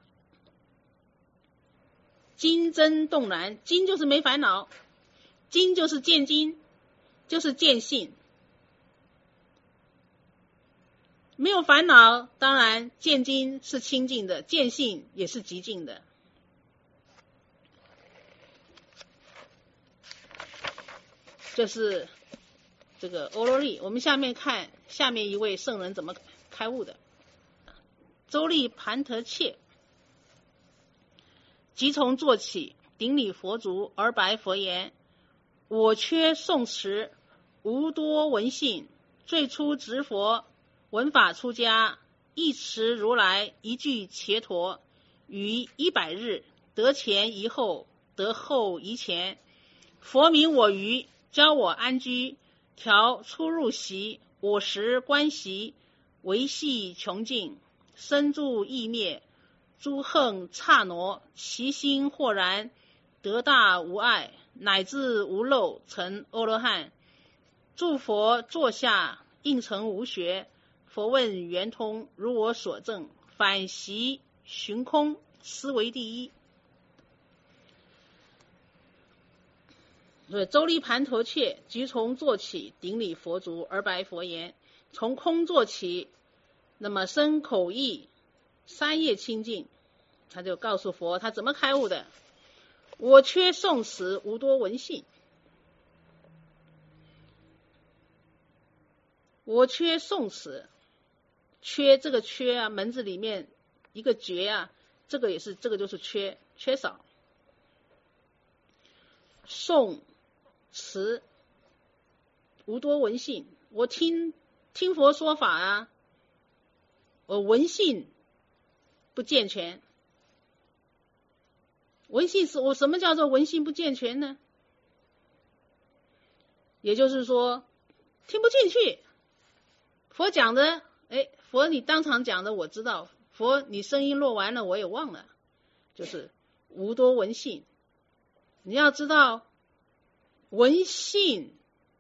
金真动然，金就是没烦恼，金就是见金，就是见性。没有烦恼，当然见金是清净的，见性也是极净的。这是这个欧罗利。我们下面看下面一位圣人怎么开悟的。周利盘陀切，即从坐起，顶礼佛足，而白佛言：我缺诵持，无多闻信，最初执佛，闻法出家，一持如来，一句伽陀，于一百日，得前一后，得后一前。佛名我于，教我安居，调出入席，我时观席，维系穷尽，身住意灭，诸横刹挪，其心豁然，得大无碍，乃至无漏，成阿罗汉。诸佛坐下，应成无学。佛问圆通，如我所证，反习寻空，思为第一。所以周利盘陀切，即从坐起，顶礼佛足，而白佛言：从空坐起，那么身口意三业清净。他就告诉佛他怎么开悟的。我缺诵持，无多闻信。我缺诵持，缺这个缺啊，门字里面一个绝啊，这个也是，这个就是缺，缺少。诵持无多闻信，我听听佛说法啊，我闻信不健全。闻信是我什么叫做闻信不健全呢？也就是说听不进去。佛讲的，哎，佛你当场讲的我知道，佛你声音落完了我也忘了，就是无多闻信。你要知道闻信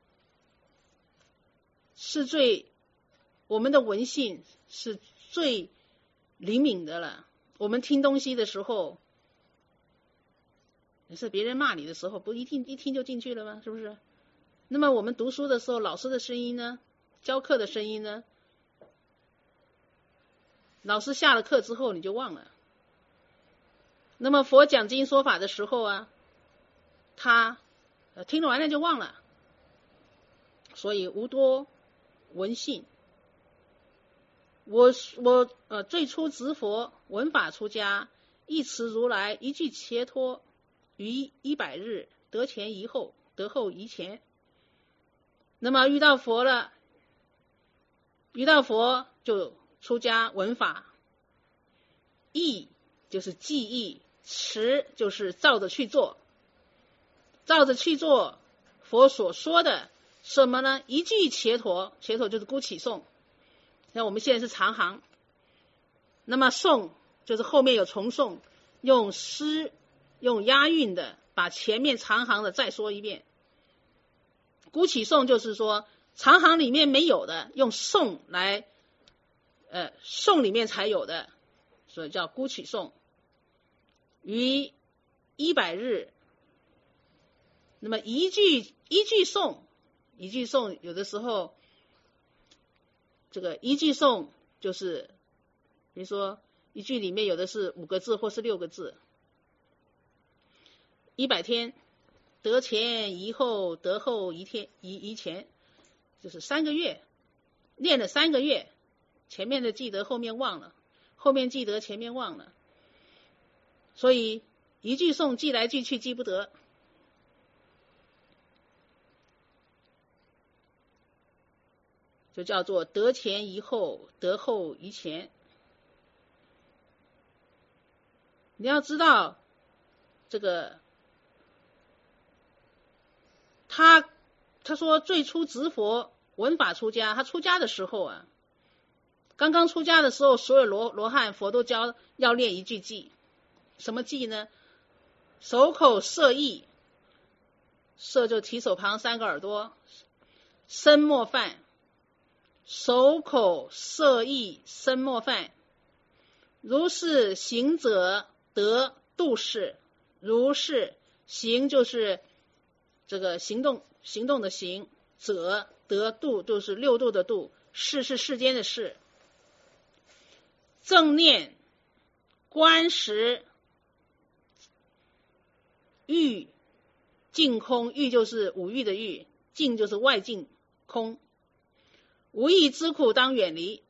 是最，我们的闻信是最灵敏的了。我们听东西的时候，是别人骂你的时候，不一听一听就进去了吗？是不是？那么我们读书的时候，老师的声音呢，教课的声音呢，老师下了课之后你就忘了。那么佛讲经说法的时候啊，他呃听了完了就忘了，所以无多闻信。我我呃最初执佛，闻法出家，一持如来，一句伽陀，于一百日，得前一后，得后一前。那么遇到佛了，遇到佛就出家闻法，忆就是记忆，持就是照着去做，照着去做佛所说的什么呢？一句伽陀，伽陀就是孤起颂。那我们现在是长行，那么颂就是后面有重颂，用诗用押韵的把前面长行的再说一遍。孤起颂就是说长行里面没有的，用颂来呃颂里面才有的，所以叫孤起颂。于一百日，那么一句一句颂，一句颂有的时候这个一句颂就是比如说一句里面有的是五个字或是六个字。一百天，得前一后，得后一天一一前，就是三个月，练了三个月，前面的记得后面忘了， 后面记得，前面忘了。所以一句诵记来记去记不得。就叫做得前宜后，得后宜前。你要知道，这个他他说最初执佛闻法出家，他出家的时候啊，刚刚出家的时候，所有罗罗汉佛都教要练一句偈，什么偈呢？手口摄意，摄就提手旁三个耳朵，身莫犯。手口摄意身莫犯，如是行者得度世。如是行就是这个行动行动的行，者得度就是六度的度，世是世间的世。正念观时欲境空，欲就是五欲的欲，境就是外境空。无益之苦当远离。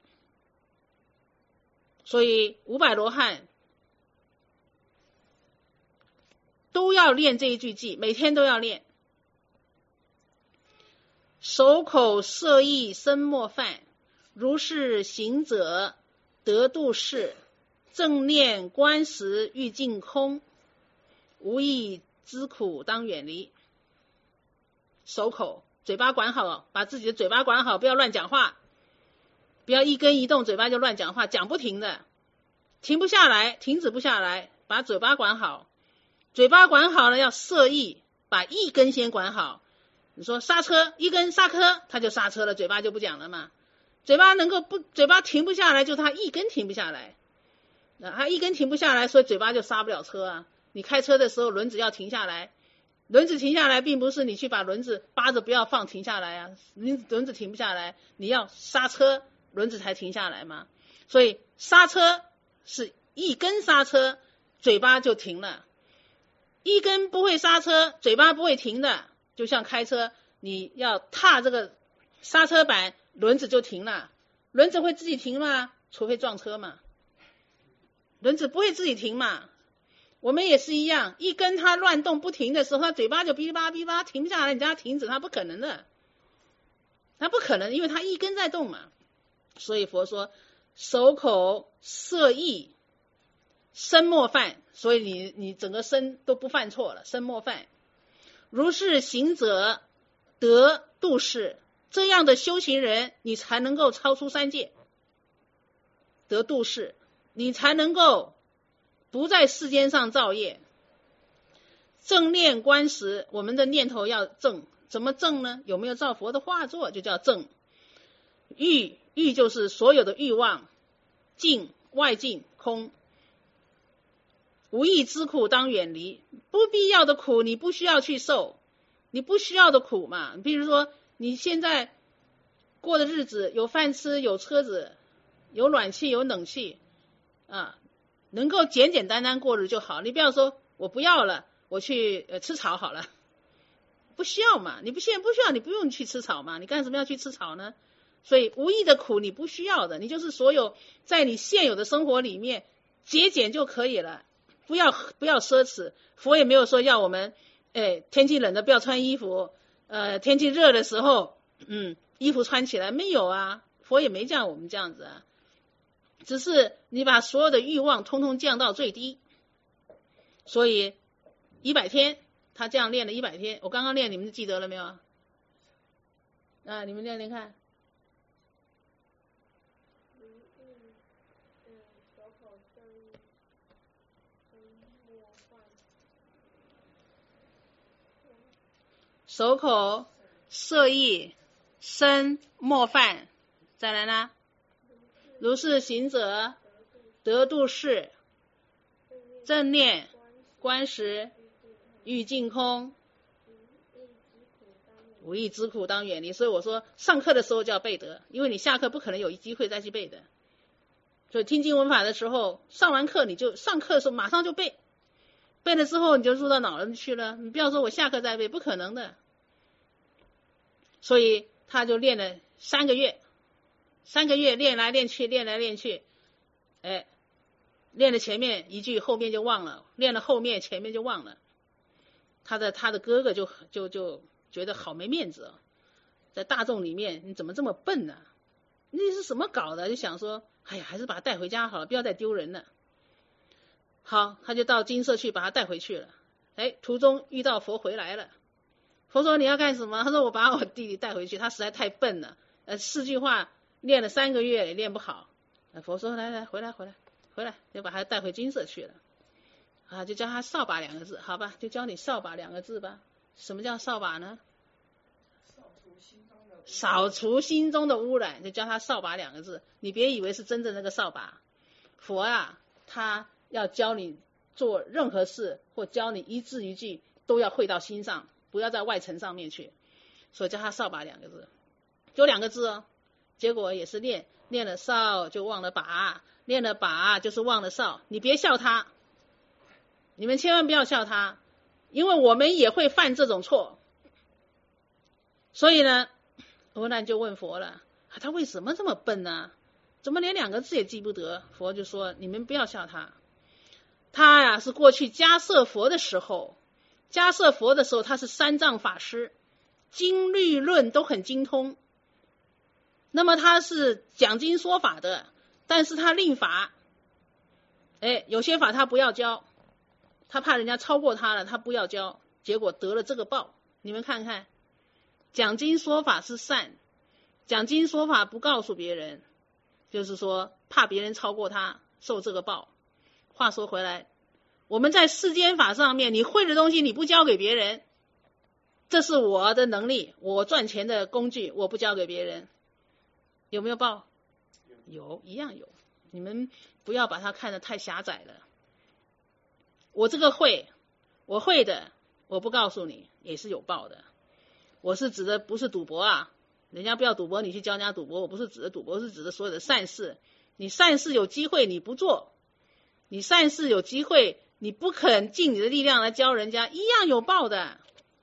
所以五百罗汉都要练这一句偈，每天都要练。手口摄意身莫犯，如是行者得度世。正念观时欲境空，无益之苦当远离。手口嘴巴管好，把自己的嘴巴管好，不要乱讲话，不要一根一动嘴巴就乱讲话，讲不停的，停不下来，停止不下来，把嘴巴管好。嘴巴管好了要摄意，把一根先管好。你说刹车，一根刹车，他就刹车了，嘴巴就不讲了嘛。嘴巴能够不，嘴巴停不下来，就他一根停不下来，他一根停不下来，所以嘴巴就刹不了车啊。你开车的时候轮子要停下来，轮子停下来并不是你去把轮子扒着不要放停下来啊，轮子停不下来，你要刹车轮子才停下来嘛。所以刹车是一根刹车，嘴巴就停了。一根不会刹车，嘴巴不会停的，就像开车，你要踏这个刹车板，轮子就停了。轮子会自己停吗？除非撞车嘛。轮子不会自己停嘛。我们也是一样，一根它乱动不停的时候，它嘴巴就哔哩吧哔哩吧停不下来，你叫它停止，它不可能的，它不可能，因为它一根在动嘛。所以佛说手口摄意身莫犯，所以你你整个身都不犯错了，身莫犯。如是行者得度世，这样的修行人你才能够超出三界，得度世，你才能够不在世间上造业。正念观时，我们的念头要正，怎么正呢？有没有照佛的画作就叫正。欲欲就是所有的欲望，境外境空。无益之苦当远离，不必要的苦你不需要去受，你不需要的苦嘛。比如说你现在过的日子有饭吃，有车子，有暖气，有冷气啊，能够简简单单过日就好。你不要说我不要了，我去呃吃草好了，不需要嘛，你不现在不需要，你不用去吃草嘛，你干什么要去吃草呢？所以无益的苦你不需要的，你就是所有在你现有的生活里面节俭就可以了。不要不要奢侈，佛也没有说要我们，哎，天气冷的不要穿衣服，呃，天气热的时候，嗯，衣服穿起来没有啊，佛也没叫我们这样子啊，只是你把所有的欲望通通降到最低。所以一百天，他这样练了一百天，我刚刚练，你们记得了没有啊？啊，你们练练看。手口摄意身莫犯，再来呢？如是行者得度世。正念观时欲境空，无益之苦当远离。所以我说上课的时候就要背得，因为你下课不可能有机会再去背的。所以听经闻法的时候，上完课你就上课的时候马上就背，背了之后你就入到脑子去了，你不要说我下课再背，不可能的。所以他就练了三个月，三个月练来练去，练来练去，哎， 练了前面一句，后面就忘了；练了后面，前面就忘了。他的他的哥哥就就就觉得好没面子哦，在大众里面你怎么这么笨呢、啊？你是什么搞的？就想说，哎呀，还是把他带回家好了，不要再丢人了。好，他就到金舍去把他带回去了。哎，途中遇到佛回来了。佛说你要干什么？他说我把我弟弟带回去，他实在太笨了，呃，四句话练了三个月也练不好。佛说来来，回来回来回来，就把他带回金舍去了。啊，就教他扫把两个字，好吧，就教你扫把两个字吧。什么叫扫把呢？扫除心中的污染，就教他扫把两个字。你别以为是真正那个扫把，佛啊，他要教你做任何事，或教你一字一句都要汇到心上，不要在外层上面去。所以教他扫把两个字，就两个字哦。结果也是练，练了扫就忘了把，练了把就是忘了扫。你别笑他。你们千万不要笑他，因为我们也会犯这种错。所以呢，阿难就问佛了，啊、他为什么这么笨呢？怎么连两个字也记不得？佛就说，你们不要笑他，他呀是过去迦叶佛的时候，迦叶佛的时候他是三藏法师，经律论都很精通。那么他是讲经说法的，但是他令法，哎，有些法他不要教。他怕人家超过他了，他不要教，结果得了这个报。你们看看，讲经说法是善，讲经说法不告诉别人，就是说怕别人超过他，受这个报。话说回来，我们在世间法上面，你会的东西你不交给别人，这是我的能力，我赚钱的工具，我不交给别人，有没有报？有，一样有。你们不要把它看得太狭窄了。我这个会，我会的，我不告诉你，也是有报的。我是指的不是赌博啊，人家不要赌博，你去教人家赌博，我不是指的赌博，是指的所有的善事。你善事有机会你不做，你善事有机会你不肯尽你的力量来教人家，一样有报的。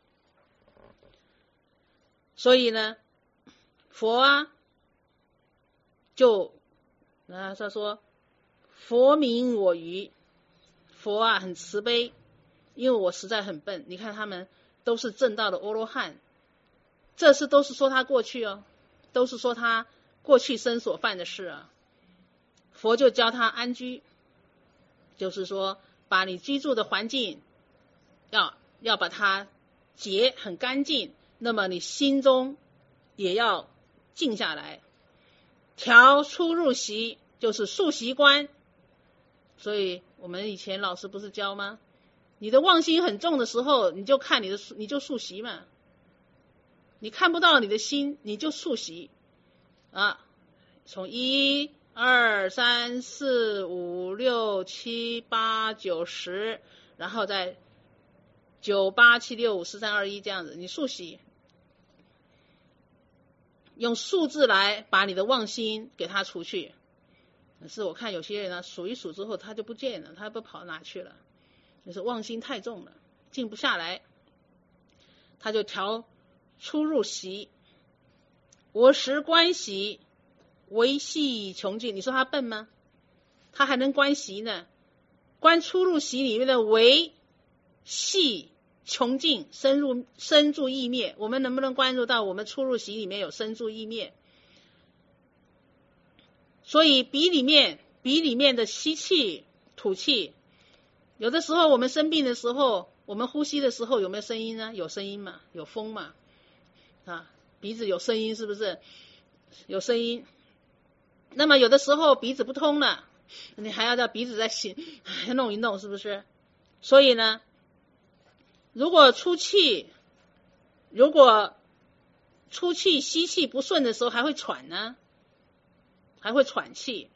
所以呢，佛啊，就啊他说，佛明我愚。佛啊很慈悲，因为我实在很笨。你看他们都是证道的阿罗汉，这是都是说他过去哦，都是说他过去生所犯的事啊。佛就教他安居，就是说把你居住的环境要要把它洁很干净，那么你心中也要静下来。调出入息就是数息观，所以我们以前老师不是教吗？你的妄心很重的时候，你就看你的，你就数息嘛。你看不到你的心，你就数息啊。从一、二、三、四、五、六、七、八、九、十，然后再九、八、七、六、五、四、三、二、一这样子，你数息，用数字来把你的妄心给它除去。可是我看有些人呢，数一数之后他就不见了，他不跑哪去了？就是妄心太重了，静不下来，他就调出入息，我识观息，维系穷尽。你说他笨吗？他还能观息呢？观出入息里面的维系穷尽，深入深住意灭，我们能不能关注到我们出入息里面有深住意灭？所以鼻里面鼻里面的吸气吐气，有的时候我们生病的时候，我们呼吸的时候有没有声音呢？有声音嘛，有风嘛，啊，鼻子有声音是不是？有声音。那么有的时候鼻子不通了，你还要在鼻子再洗弄一弄，是不是？所以呢，如果出气，如果出气吸气不顺的时候还会喘呢，还会喘气。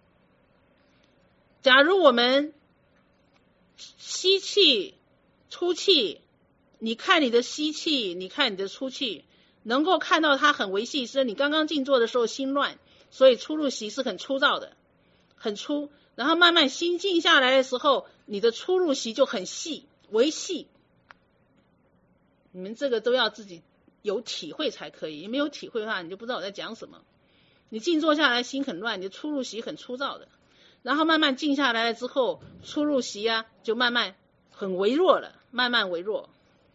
假如我们吸气出气，你看你的吸气，你看你的出气，能够看到它很微细，是你刚刚静坐的时候心乱，所以出入息是很粗糙的，很粗，然后慢慢心静下来的时候，你的出入息就很细微细。你们这个都要自己有体会才可以，没有体会的话你就不知道我在讲什么。你静坐下来心很乱，你的出入息很粗糙的。 然后慢慢静下来了之后，出入息啊就慢慢很微弱了，慢慢微弱。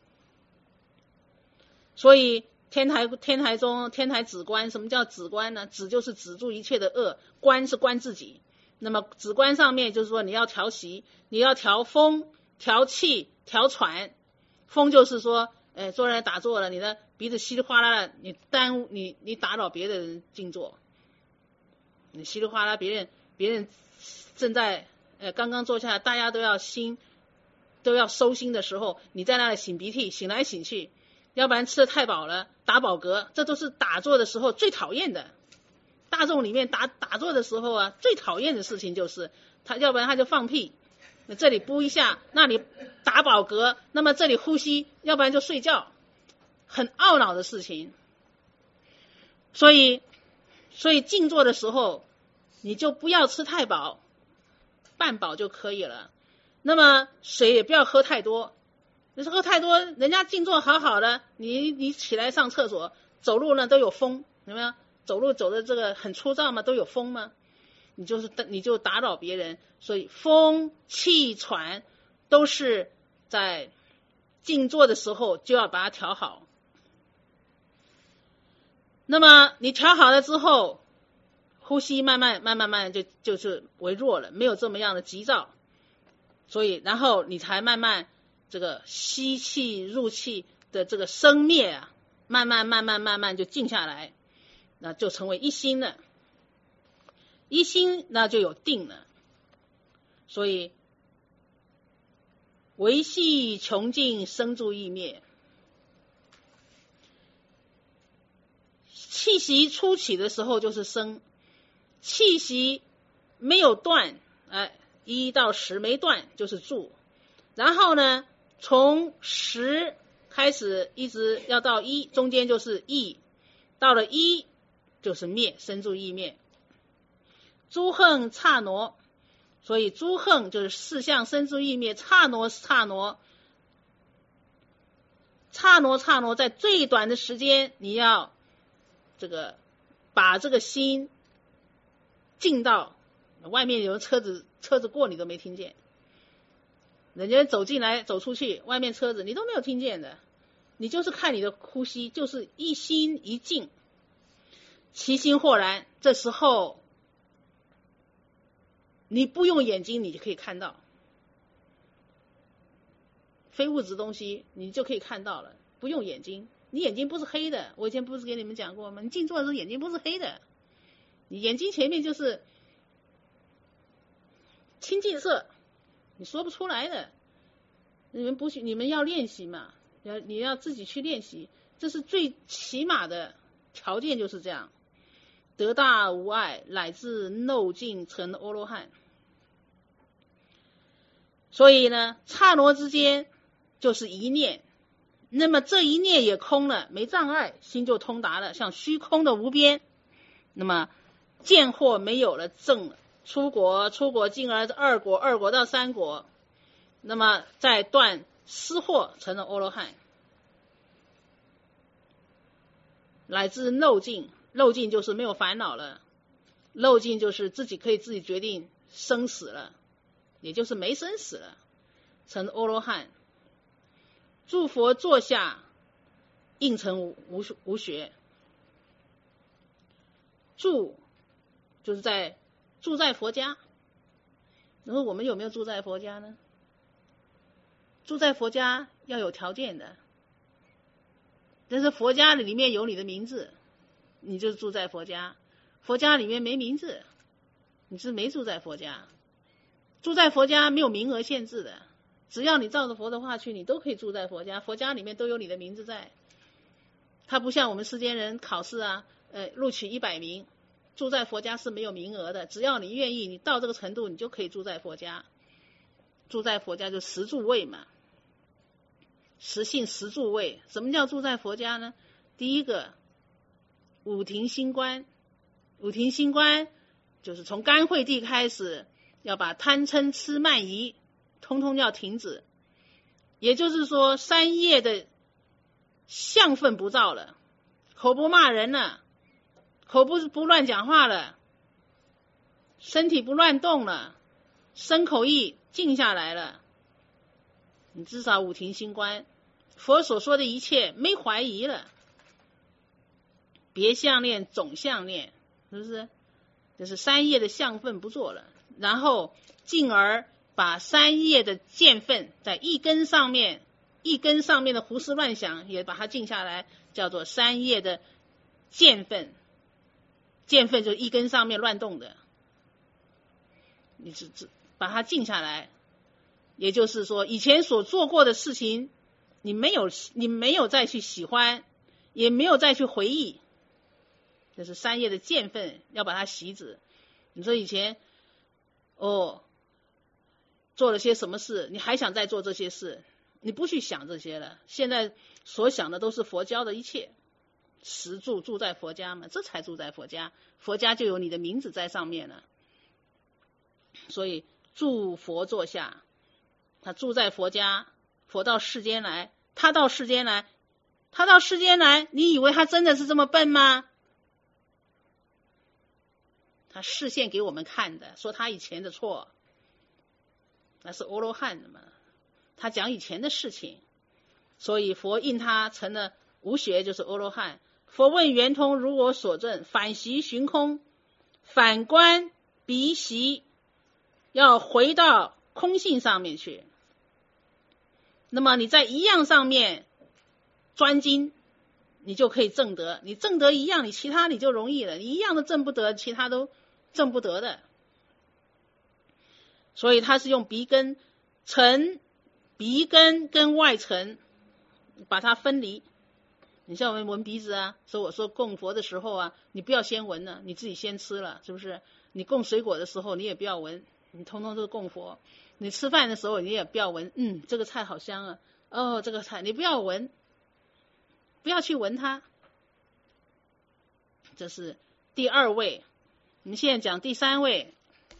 所以天台天台中天台止观，什么叫止观呢？止就是止住一切的恶，观是观自己。那么止观上面就是说你要调息，你要调风、调气、调喘。风就是说，呃，坐人打坐了，你的鼻子稀里哗啦的，你耽误你你打扰别的人静坐，你稀里哗啦，别人别人正在呃刚刚坐下来，大家都要心都要收心的时候，你在那里擤鼻涕，擤来擤去，要不然吃的太饱了，打饱嗝，这都是打坐的时候最讨厌的。大众里面打打坐的时候啊，最讨厌的事情就是他，要不然他就放屁，这里呼一下，那里打饱嗝，那么这里呼吸，要不然就睡觉，很懊恼的事情。所以，所以静坐的时候，你就不要吃太饱，半饱就可以了。那么水也不要喝太多，你喝太多，人家静坐好好的，你你起来上厕所，走路呢都有风，有没有？走路走的这个很粗糙嘛，都有风吗？你就是你就打扰别人，所以风、气、喘都是在静坐的时候就要把它调好。那么你调好了之后，呼吸慢慢慢慢慢就就是微弱了，没有这么样的急躁，所以然后你才慢慢这个吸气入气的这个生灭啊，慢慢慢慢慢慢就静下来。那就成为一心了，一心那就有定了。所以维系穷尽生住意灭，气息初起的时候就是生，气息没有断，哎，一到十没断就是住，然后呢，从十开始一直要到一，中间就是意，到了一就是灭，生住意灭。诸横刹那，所以诸横就是四相生住意灭，刹那刹那，刹那刹那，在最短的时间，你要这个把这个心静到外面有车子车子过你都没听见，人家走进来走出去，外面车子你都没有听见的，你就是看你的呼吸，就是一心一静。其心豁然，这时候你不用眼睛你就可以看到非物质东西，你就可以看到了，不用眼睛，你眼睛不是黑的，我以前不是给你们讲过吗？你静坐的时候眼睛不是黑的，你眼睛前面就是清净色，你说不出来的。你们不许，你们要练习嘛，要你要自己去练习，这是最起码的条件，就是这样。得大无碍，乃至漏尽成阿罗汉。所以呢，刹那之间就是一念，那么这一念也空了，没障碍，心就通达了，像虚空的无边。那么见惑没有了，正了，出国，出国进而二果，二果到三果，那么再断思惑，成了阿罗汉，乃至漏尽。漏尽就是没有烦恼了，漏尽就是自己可以自己决定生死了，也就是没生死了，成阿罗汉。诸佛座下，应成无无学。住就是在住在佛家。然后我们有没有住在佛家呢？住在佛家要有条件的，但是佛家里面有你的名字，你就住在佛家。佛家里面没名字，你是没住在佛家。住在佛家没有名额限制的，只要你照着佛的话去，你都可以住在佛家。佛家里面都有你的名字在，它不像我们世间人考试啊，呃，录取一百名，住在佛家是没有名额的，只要你愿意，你到这个程度，你就可以住在佛家。住在佛家就十住位嘛，十性十住位。什么叫住在佛家呢？第一个五停心观，五停心观就是从干慧地开始，要把贪嗔痴慢疑通通要停止，也就是说三业的相分不造了，口不骂人了，口不不乱讲话了， 身体不乱动了，身口意静下来了，你至少五停心观，佛所说的一切没怀疑了，别相念总相念，是不是？就是三业的相分不做了，然后进而把三业的见分在一根上面，一根上面的胡思乱想也把它静下来，叫做三业的见分。见分就是一根上面乱动的，你只只把它静下来，也就是说以前所做过的事情你没有你没有再去喜欢，也没有再去回忆，这是三业的见分，要把它洗止。你说以前哦做了些什么事，你还想再做这些事，你不去想这些了，现在所想的都是佛教的一切，实住住在佛家嘛，这才住在佛家，佛家就有你的名字在上面了。所以住佛座下，他住在佛家，佛到世间来，他到世间来，他到世间来，你以为他真的是这么笨吗？他示现给我们看的，说他以前的错，那是阿罗汉的嘛，他讲以前的事情，所以佛印他成了无学，就是阿罗汉。佛问圆通，如我所证，反习寻空，反观鼻息，要回到空性上面去。那么你在一样上面专精，你就可以证得。你证得一样，你其他你就容易了。你一样的证不得，其他都证不得的。所以他是用鼻根尘，鼻根跟外尘把它分离。你像我们闻鼻子啊，所以我说供佛的时候啊，你不要先闻了，你自己先吃了，是不是？你供水果的时候你也不要闻，你通通都是供佛。你吃饭的时候你也不要闻，嗯，这个菜好香啊，哦，这个菜你不要闻，不要去闻它。这是第二位。我们现在讲第三位。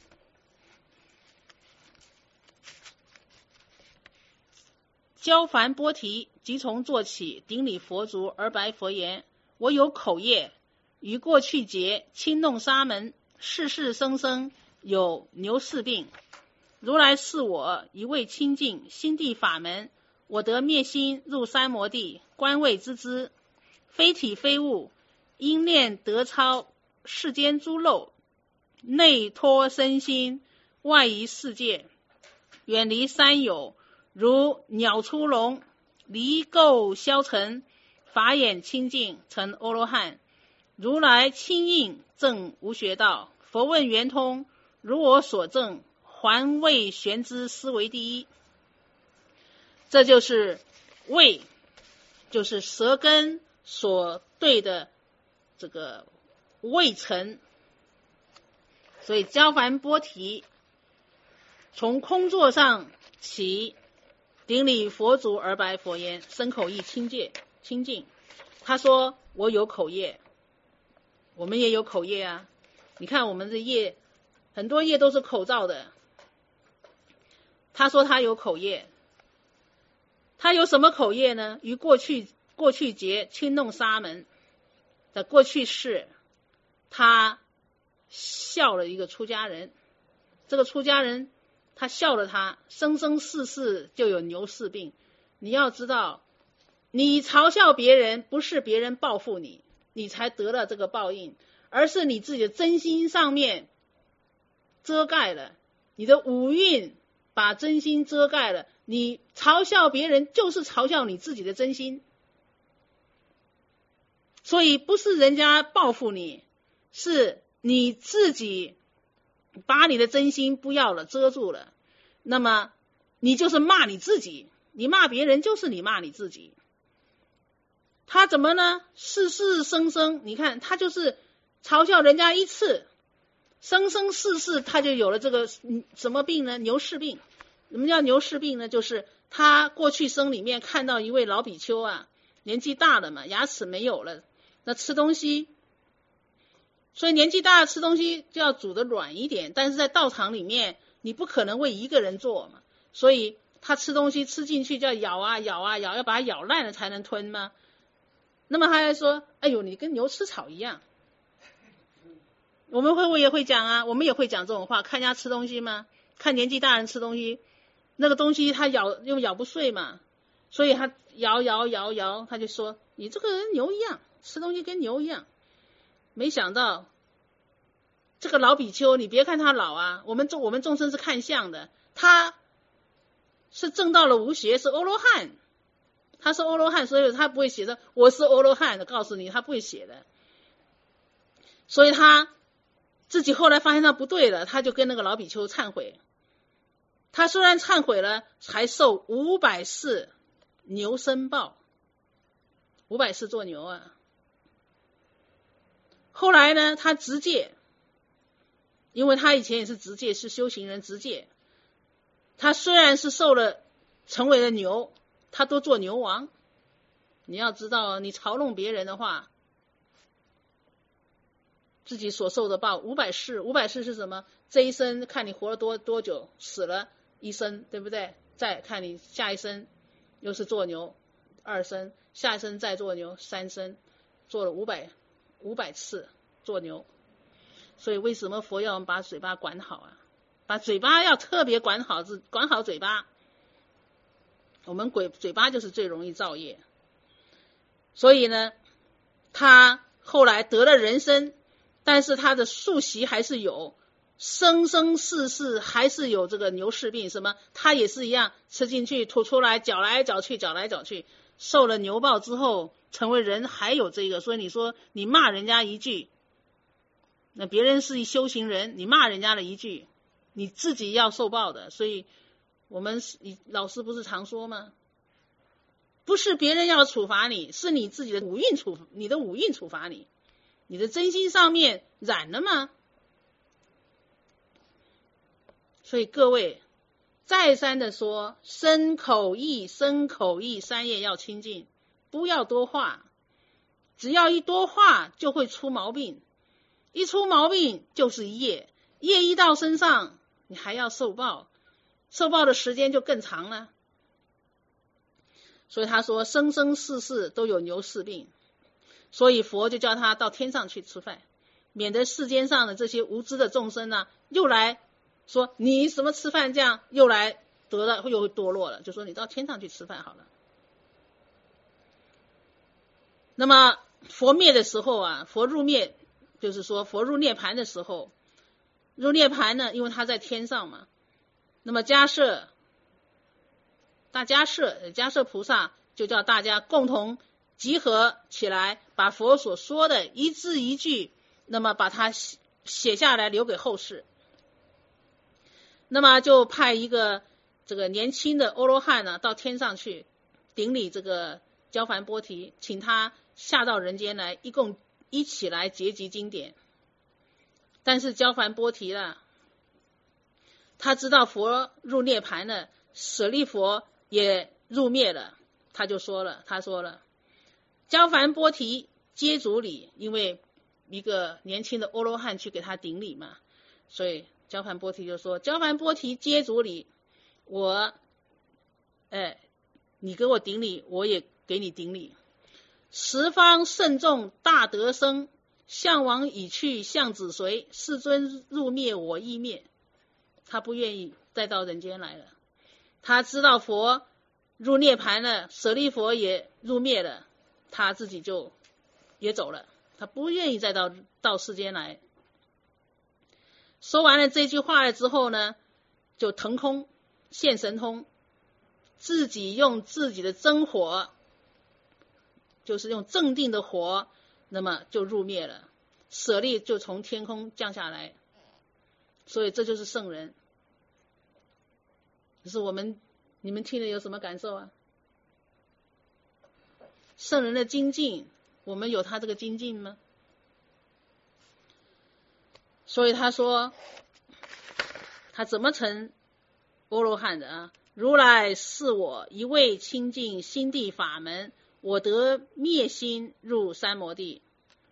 交梵波提即从坐起，顶礼佛足而白佛言：我有口业，于过去劫轻弄沙门，世世生生有牛氏病。如来示我一位清净心地法门，我得灭心入三摩地，观味知之，非体非物，因念得超世间诸漏，内脱身心，外移世界，远离三有，如鸟出笼，离垢消尘，法眼清净，成阿罗汉。如来亲应证无学道，佛问圆通，如我所证，还未玄之思为第一。这就是味，就是舌根所对的这个味尘。所以交梵波提从空座上起，顶礼佛足而白佛言：身口意清净清净。他说我有口业，我们也有口业啊。你看我们的业，很多业都是口造的。他说他有口业，他有什么口业呢？于过去过去劫轻弄沙门的过去世，他笑了一个出家人，这个出家人他笑了他，生生世世就有牛氏病。你要知道，你嘲笑别人，不是别人报复你，你才得了这个报应，而是你自己的真心上面遮盖了，你的五蕴把真心遮盖了。你嘲笑别人，就是嘲笑你自己的真心。所以不是人家报复你，是你自己把你的真心不要了，遮住了，那么你就是骂你自己，你骂别人就是你骂你自己。他怎么呢？世世生生，你看他就是嘲笑人家一次，生生世世他就有了这个什么病呢？牛氏病。什么叫牛氏病呢？就是他过去生里面看到一位老比丘啊，年纪大了嘛，牙齿没有了，那吃东西，所以年纪大了吃东西就要煮得软一点，但是在道场里面你不可能为一个人做嘛，所以他吃东西吃进去就要咬啊咬啊咬，要把它咬烂了才能吞嘛。那么他还说，哎呦，你跟牛吃草一样， 我们会不会也会讲啊？我们也会讲这种话，看人家吃东西吗？看年纪大人吃东西，那个东西他咬又咬不碎嘛，所以他摇摇摇摇，他就说你这个人牛一样，吃东西跟牛一样。没想到这个老比丘，你别看他老啊，我们众我们众生是看相的，他是证到了无邪，是阿罗汉，他是阿罗汉，所以他不会写的我是阿罗汉的，告诉你他不会写的。所以他自己后来发现他不对了，他就跟那个老比丘忏悔。他虽然忏悔了，还受五百世牛身报，五百世做牛啊。后来呢，他直戒，因为他以前也是直戒，是修行人直戒。他虽然是受了，成为了牛，他都做牛王。你要知道，你嘲弄别人的话，自己所受的报五百世，五百世是什么？这一生看你活了多多久，死了一生，对不对？再看你下一生又是做牛，二生，下一生再做牛，三生，做了五百五百次做牛。所以为什么佛要我们把嘴巴管好啊？把嘴巴要特别管好，管好嘴巴。我们鬼嘴巴就是最容易造业。所以呢，他后来得了人身，但是他的宿习还是有，生生世世还是有这个牛氏病。什么？他也是一样，吃进去吐出来，搅来搅去，搅来搅去，受了牛报之后成为人还有这个。所以你说你骂人家一句，那别人是一修行人，你骂人家的一句，你自己要受报的。所以我们老师不是常说吗？不是别人要处罚你，是你自己的五蕴处你的五蕴处罚你，你的真心上面染了吗？所以各位再三的说，身口意身口意三业要清净，不要多话，只要一多话就会出毛病，一出毛病就是业，业一到身上你还要受报，受报的时间就更长了。所以他说生生世世都有牛氏病，所以佛就叫他到天上去吃饭，免得世间上的这些无知的众生呢，又来说你什么吃饭这样，又来得了又堕落了，就说你到天上去吃饭好了。那么佛灭的时候啊，佛入灭，就是说佛入涅盘的时候，入涅盘呢，因为他在天上嘛，那么迦摄大迦摄迦摄菩萨就叫大家共同集合起来，把佛所说的一字一句，那么把它写下来留给后世。那么就派一个这个年轻的阿罗汉呢到天上去顶礼这个焦梵波提，请他下到人间来，一共一起来结集经典。但是焦梵波提呢，他知道佛入涅盘了，舍利佛也入灭了，他就说了，他说了，焦梵波提接主礼，因为一个年轻的阿罗汉去给他顶礼嘛，所以焦梵波提就说，焦梵波提接主礼，我，哎，你给我顶礼，我也给你顶礼。十方圣众大德生，相王已去，相子随，世尊入灭，我亦灭。他不愿意再到人间来了。他知道佛入涅盘了，舍利佛也入灭了，他自己就也走了，他不愿意再到到世间来。说完了这句话了之后呢，就腾空现神通，自己用自己的真火，就是用正定的火，那么就入灭了，舍利就从天空降下来。所以这就是圣人。可是我们你们听了有什么感受啊？圣人的精进，我们有他这个精进吗？所以他说他怎么成阿罗汉的啊？如来是我一味清净心地法门，我得灭心入三摩地。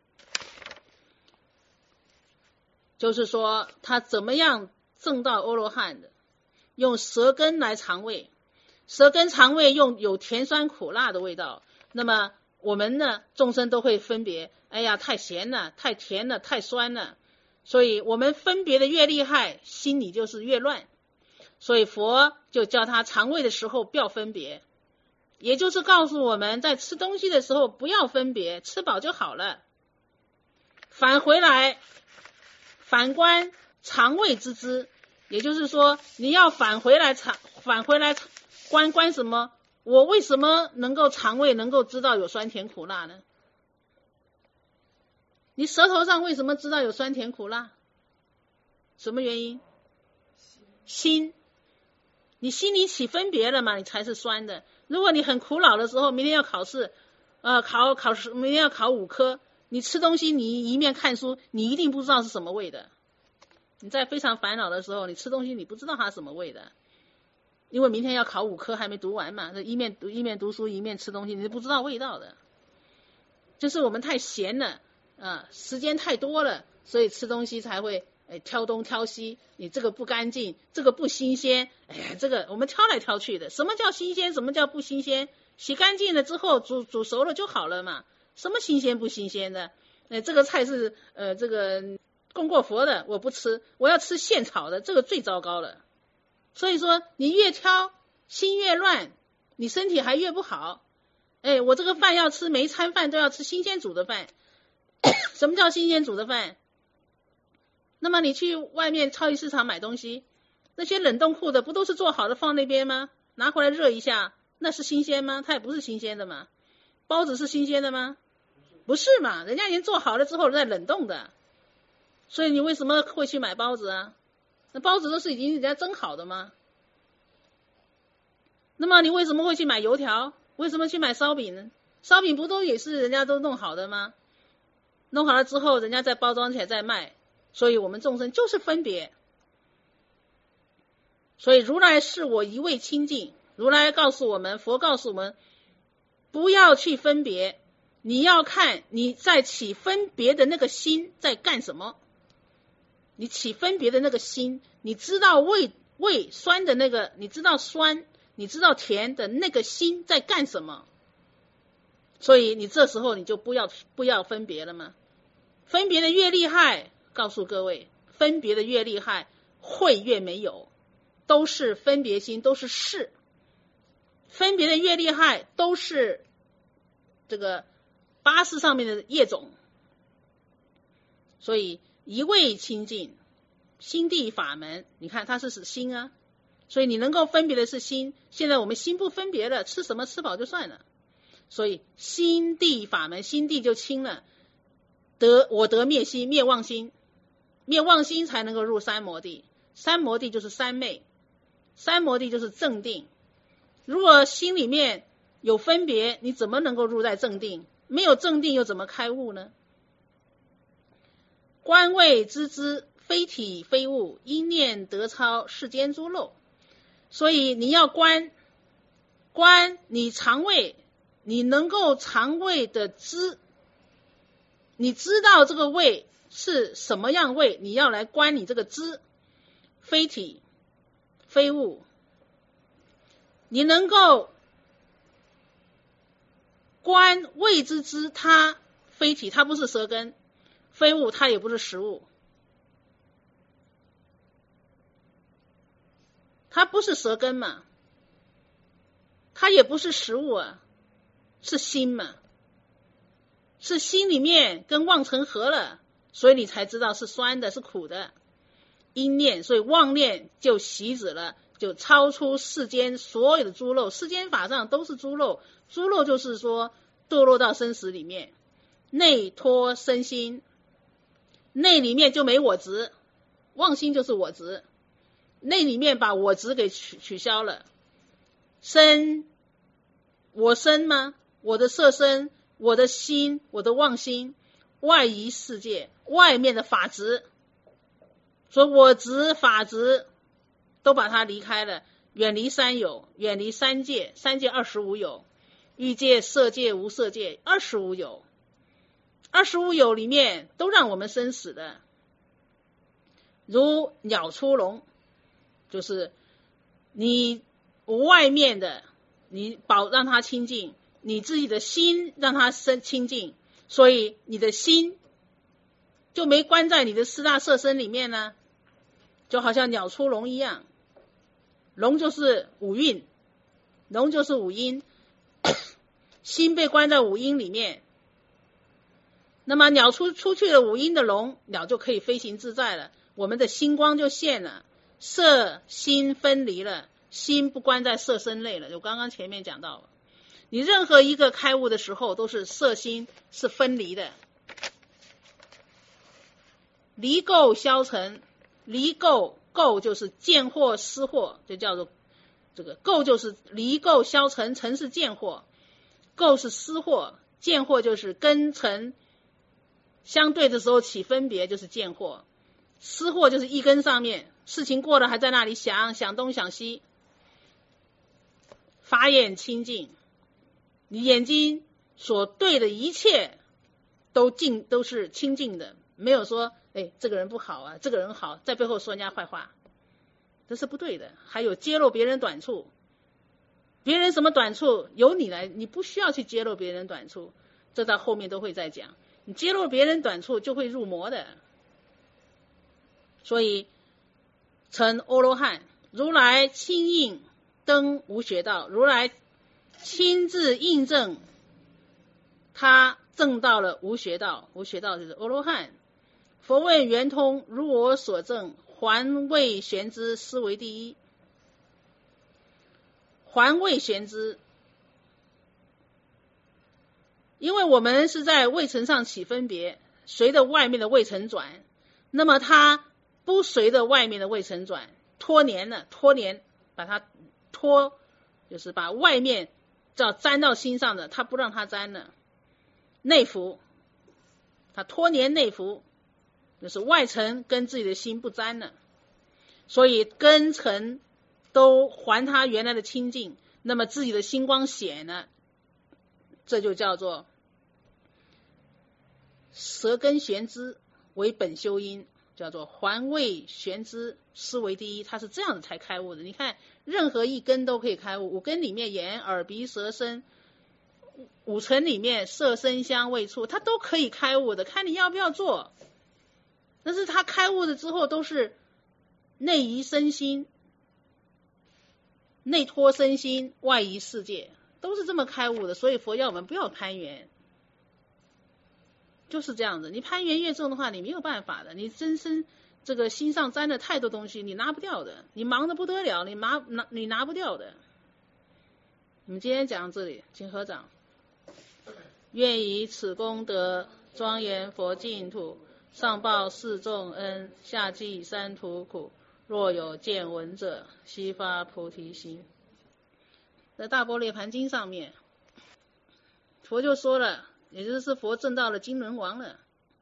就是说他怎么样证到阿罗汉的，用舌根来尝味，舌根尝味用有甜酸苦辣的味道。那么我们呢，众生都会分别，哎呀太咸了，太甜了，太酸了。 所以我们分别的越厉害，心里就是越乱。所以佛就教他肠胃的时候不要分别，也就是告诉我们在吃东西的时候不要分别，吃饱就好了。返回来，反观肠胃之知，也就是说你要返回来肠返回来观观什么？我为什么能够肠胃能够知道有酸甜苦辣呢？你舌头上为什么知道有酸甜苦辣？什么原因？心，你心里起分别了嘛，你才是酸的。如果你很苦恼的时候，明天要考试，呃，考考试，明天要考五科，你吃东西，你一面看书，你一定不知道是什么味的。你在非常烦恼的时候，你吃东西，你不知道它是什么味的，因为明天要考五科还没读完嘛，一面读一面读书，一面吃东西，你是不知道味道的。就是我们太闲了。啊，时间太多了，所以吃东西才会哎挑东挑西，你这个不干净，这个不新鲜，哎呀，这个我们挑来挑去的。什么叫新鲜？什么叫不新鲜？洗干净了之后煮煮熟了就好了嘛。什么新鲜不新鲜的？哎，这个菜是呃这个供过佛的，我不吃，我要吃现炒的，这个最糟糕了。所以说你越挑，心越乱，你身体还越不好。哎，我这个饭要吃，每一餐饭都要吃新鲜煮的饭。什么叫新鲜煮的饭？那么你去外面超级市场买东西，那些冷冻库的不都是做好的放那边吗？拿回来热一下，那是新鲜吗？它也不是新鲜的嘛。包子是新鲜的吗？不是嘛，人家已经做好了之后再冷冻的。所以你为什么会去买包子啊？那包子都是已经人家蒸好的吗？那么你为什么会去买油条？为什么去买烧饼呢？烧饼不都也是人家都弄好的吗？弄好了之后人家再包装起来再卖。所以我们众生就是分别。所以如来是我一味清净，如来告诉我们，佛告诉我们，不要去分别，你要看你在起分别的那个心在干什么。你起分别的那个心，你知道味味酸的那个，你知道酸，你知道甜的那个心在干什么。所以你这时候你就不要不要分别了嘛。分别的越厉害，告诉各位，分别的越厉害，慧越没有，都是分别心，都是事。分别的越厉害，都是这个八识上面的业种。所以一味清净，心地法门，你看它是指心啊，所以你能够分别的是心。现在我们心不分别了，吃什么吃饱就算了。所以心地法门，心地就清了。得我得灭心，灭妄心，灭妄心才能够入三摩地。三摩地就是三昧，三摩地就是正定。如果心里面有分别，你怎么能够入在正定？没有正定又怎么开悟呢？观味知之，非体非物，因念得超世间诸漏。所以你要观，观你肠胃，你能够肠胃的知，你知道这个味是什么样味，你要来观你这个知，非体非物。你能够观味之知，它非体，它不是舌根，非物，它也不是食物，它不是舌根嘛，它也不是食物啊，是心嘛，是心里面跟妄尘合了，所以你才知道是酸的，是苦的。因念，所以妄念就习止了，就超出世间所有的诸漏，世间法上都是诸漏。诸漏就是说堕落到生死里面，内脱身心，内里面就没我执，妄心就是我执，内里面把我执给取取消了。身，我身吗？我的色身，我的心，我的妄心，外移世界，外面的法执，所以我执法执都把它离开了，远离三有，远离三界，三界二十五有，欲界、色界、无色界，二十五有，二十五有里面都让我们生死的。如鸟出笼，就是你外面的你保让它清净，你自己的心让它生清净，所以你的心就没关在你的四大色身里面呢，就好像鸟出笼一样，笼就是五蕴，笼就是五阴，心被关在五阴里面，那么鸟出出去了五阴的笼，鸟就可以飞行自在了，我们的心光就现了，色心分离了，心不关在色身类了，就刚刚前面讲到了，你任何一个开悟的时候都是色心是分离的，离垢消尘，离垢垢就是见惑思惑，就叫做这个垢就是离垢消尘，尘是见惑，垢是思惑，见惑就是跟尘相对的时候起分别，就是见惑，思惑就是一根上面事情过了还在那里想想东想西，法眼清净，你眼睛所对的一切都净都是清净的，没有说哎这个人不好啊，这个人好，在背后说人家坏话，这是不对的。还有揭露别人短处，别人什么短处由你来，你不需要去揭露别人短处，这到后面都会再讲，你揭露别人短处就会入魔的。所以成阿罗汉，如来亲应登无学道，如来亲自印证他证到了无学道，无学道就是阿罗汉。佛问圆通，如我所证，还未玄之，斯为第一。还未玄之，因为我们是在未尘上起分别，随着外面的未尘转，那么它不随着外面的未尘转，拖黏了，拖黏把它拖，就是把外面叫粘到心上的，它不让它粘了，内服，它拖黏内服，就是外尘跟自己的心不沾了，所以根尘都还他原来的清净，那么自己的心光显了，这就叫做舌根玄知为本修因，叫做还未玄知，斯为第一，他是这样子才开悟的。你看任何一根都可以开悟，五根里面眼耳鼻舌身，五尘里面色声香味触，它都可以开悟的，看你要不要做。但是他开悟了之后都是内移身心，内脱身心，外移世界，都是这么开悟的。所以佛要我们不要攀缘，就是这样子。你攀缘越重的话，你没有办法的，你真身这个心上沾了太多东西，你拿不掉的，你忙得不得了，你拿拿你拿不掉的。我们今天讲到这里，请合掌。愿以此功德庄严佛净土，上报四重恩，下济三途苦。若有见闻者，悉发菩提心。在大般若盘经上面，佛就说了，也就是佛证到了金轮王了。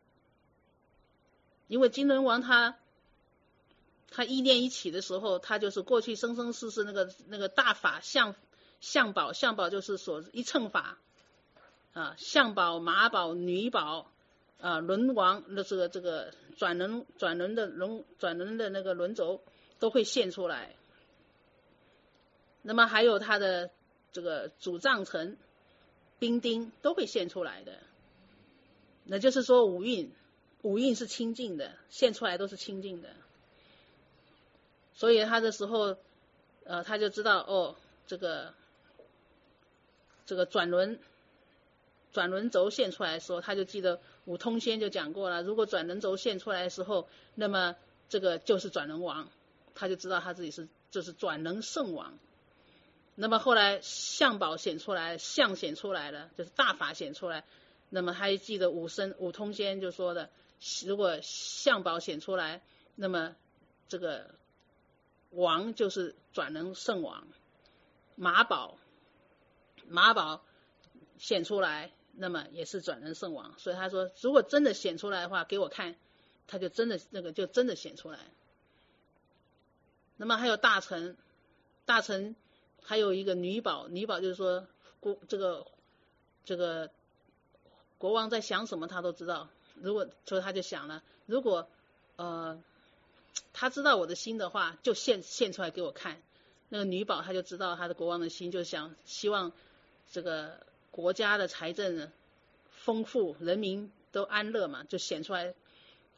因为金轮王他他意念一起的时候，他就是过去生生世世那个那个大法相相宝，相宝就是所一乘法啊，相宝、马宝、女宝啊，轮王的这个这个转轮转轮的轮转轮的那个轮轴都会现出来。那么还有他的这个主藏层、兵丁都会现出来的。那就是说五蕴，五蕴是清净的，现出来都是清净的。所以他的时候，呃，他就知道哦，这个这个转轮。转轮轴现出来的时候，他就记得五通仙就讲过了，如果转轮轴现出来的时候，那么这个就是转轮王，他就知道他自己是就是转轮圣王。那么后来相宝显出来，相显出来了，就是大法显出来，那么还记得五身五通仙就说的，如果相宝显出来，那么这个王就是转轮圣王。马宝马宝显出来，那么也是转轮圣王。所以他说如果真的显出来的话给我看，他就真的那个就真的显出来。那么还有大臣，大臣还有一个女宝，女宝就是说国这个这个国王在想什么他都知道。如果所以他就想了，如果呃他知道我的心的话，就现现出来给我看。那个女宝他就知道他的国王的心，就想希望这个国家的财政呢丰富，人民都安乐嘛，就显出来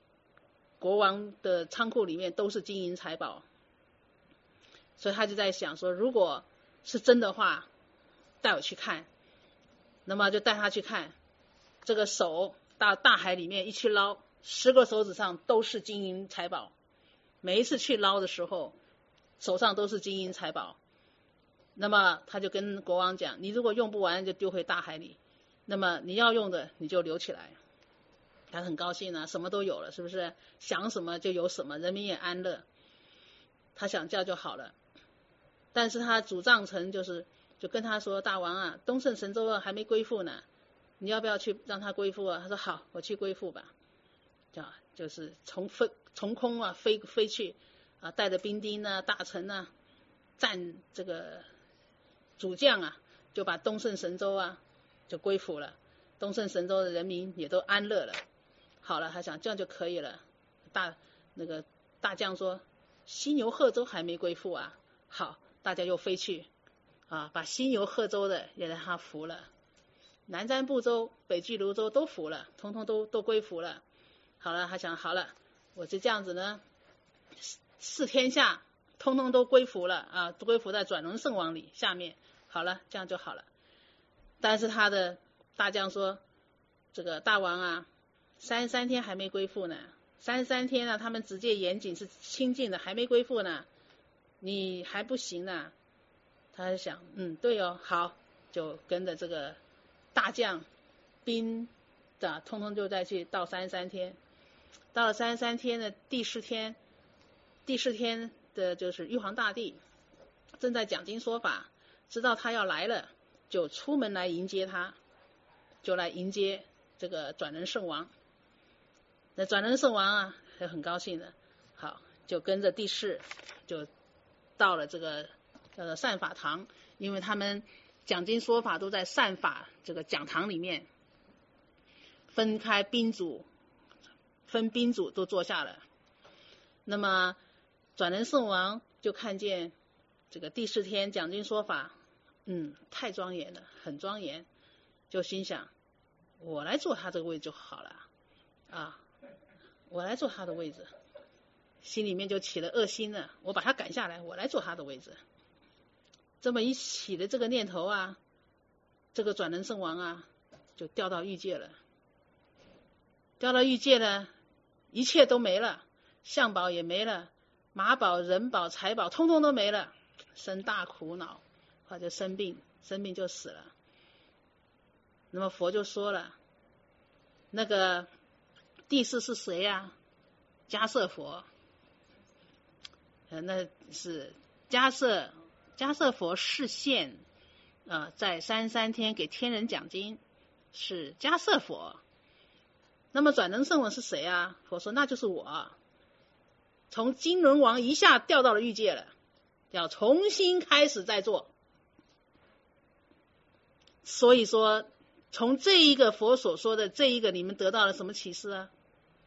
国王的仓库里面都是金银财宝，所以他就在想说，如果是真的话，带我去看。那么就带他去看，这个手到大海里面一去捞，十个手指上都是金银财宝，每一次去捞的时候，手上都是金银财宝。那么他就跟国王讲，你如果用不完就丢回大海里，那么你要用的你就留起来。他很高兴啊，什么都有了，是不是？想什么就有什么，人民也安乐。他想叫就好了。但是他主帐臣就是就跟他说，大王啊，东胜神州啊还没归附呢，你要不要去让他归附啊？他说好，我去归附吧。啊，就是从飞从空啊飞飞去啊，带着兵丁啊大臣啊战这个主将啊，就把东胜神州啊就归附了，东胜神州的人民也都安乐了。好了，他想这样就可以了。大那个大将说，西牛贺州还没归附啊。好，大家又飞去啊，把西牛贺州的也让他服了，南瞻部州、北俱泸州都服了，通通都都归服了。好了，他想好了，我就这样子呢，四天下通通都归服了啊，都归服在转轮圣王里下面。好了，这样就好了。但是他的大将说，这个大王啊，三十三天还没归附呢，三十三天呢，他们直接严谨是清净的，还没归附呢，你还不行呢。他就想，嗯，对哦，好，就跟着这个大将兵的，通通就再去到三十三天。到了三十三天的第四天，第四天的就是玉皇大帝正在讲经说法，知道他要来了，就出门来迎接他，就来迎接这个转轮圣王。那转轮圣王啊，也很高兴的，好，就跟着帝释就到了这个呃善法堂，因为他们讲经说法都在善法这个讲堂里面，分开宾主，分宾主都坐下了。那么转轮圣王就看见这个第四天讲经说法，嗯，太庄严了，很庄严，就心想，我来坐他这个位置就好了啊，我来坐他的位置，心里面就起了恶心了，我把他赶下来，我来坐他的位置。这么一起的这个念头啊，这个转轮圣王啊就掉到欲界了，掉到欲界了，一切都没了，相宝也没了，马宝、人宝、财宝通通都没了，生大苦恼，或者生病，生病就死了。那么佛就说了，那个第四是谁啊？迦叶佛，呃，那是迦叶迦叶佛示现，呃，在三十三天给天人讲经，是迦叶佛。那么转轮圣王是谁啊？佛说那就是我，从金轮王一下掉到了欲界了，要重新开始再做。所以说，从这一个佛所说的这一个，你们得到了什么启示啊？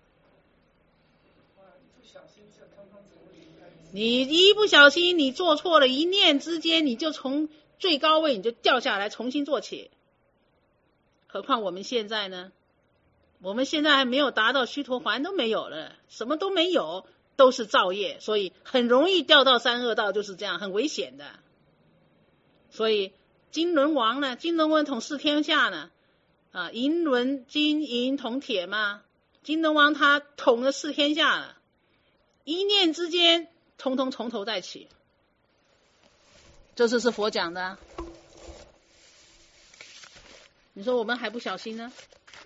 你一不小心，你做错了，一念之间，你就从最高位你就掉下来，重新做起。何况我们现在呢？我们现在还没有达到须陀洹都没有了，什么都没有，都是造业，所以很容易掉到三恶道，就是这样，很危险的。所以金轮王呢，金轮王统四天下呢，啊，银轮金银铜铁嘛，金轮王他统了四天下了，一念之间，通通从头再起。这是是佛讲的，你说我们还不小心呢？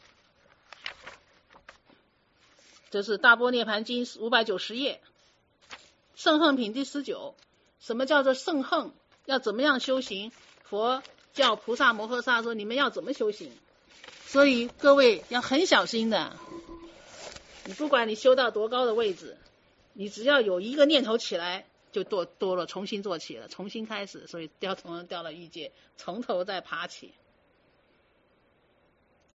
这是大般涅盘经五百九十页，圣恨品第十九。什么叫做圣恨？要怎么样修行？佛教菩萨摩诃萨说，你们要怎么修行？所以各位要很小心的。你不管你修到多高的位置，你只要有一个念头起来，就多多了，重新做起了，重新开始，所以掉同样掉了欲界，从头再爬起。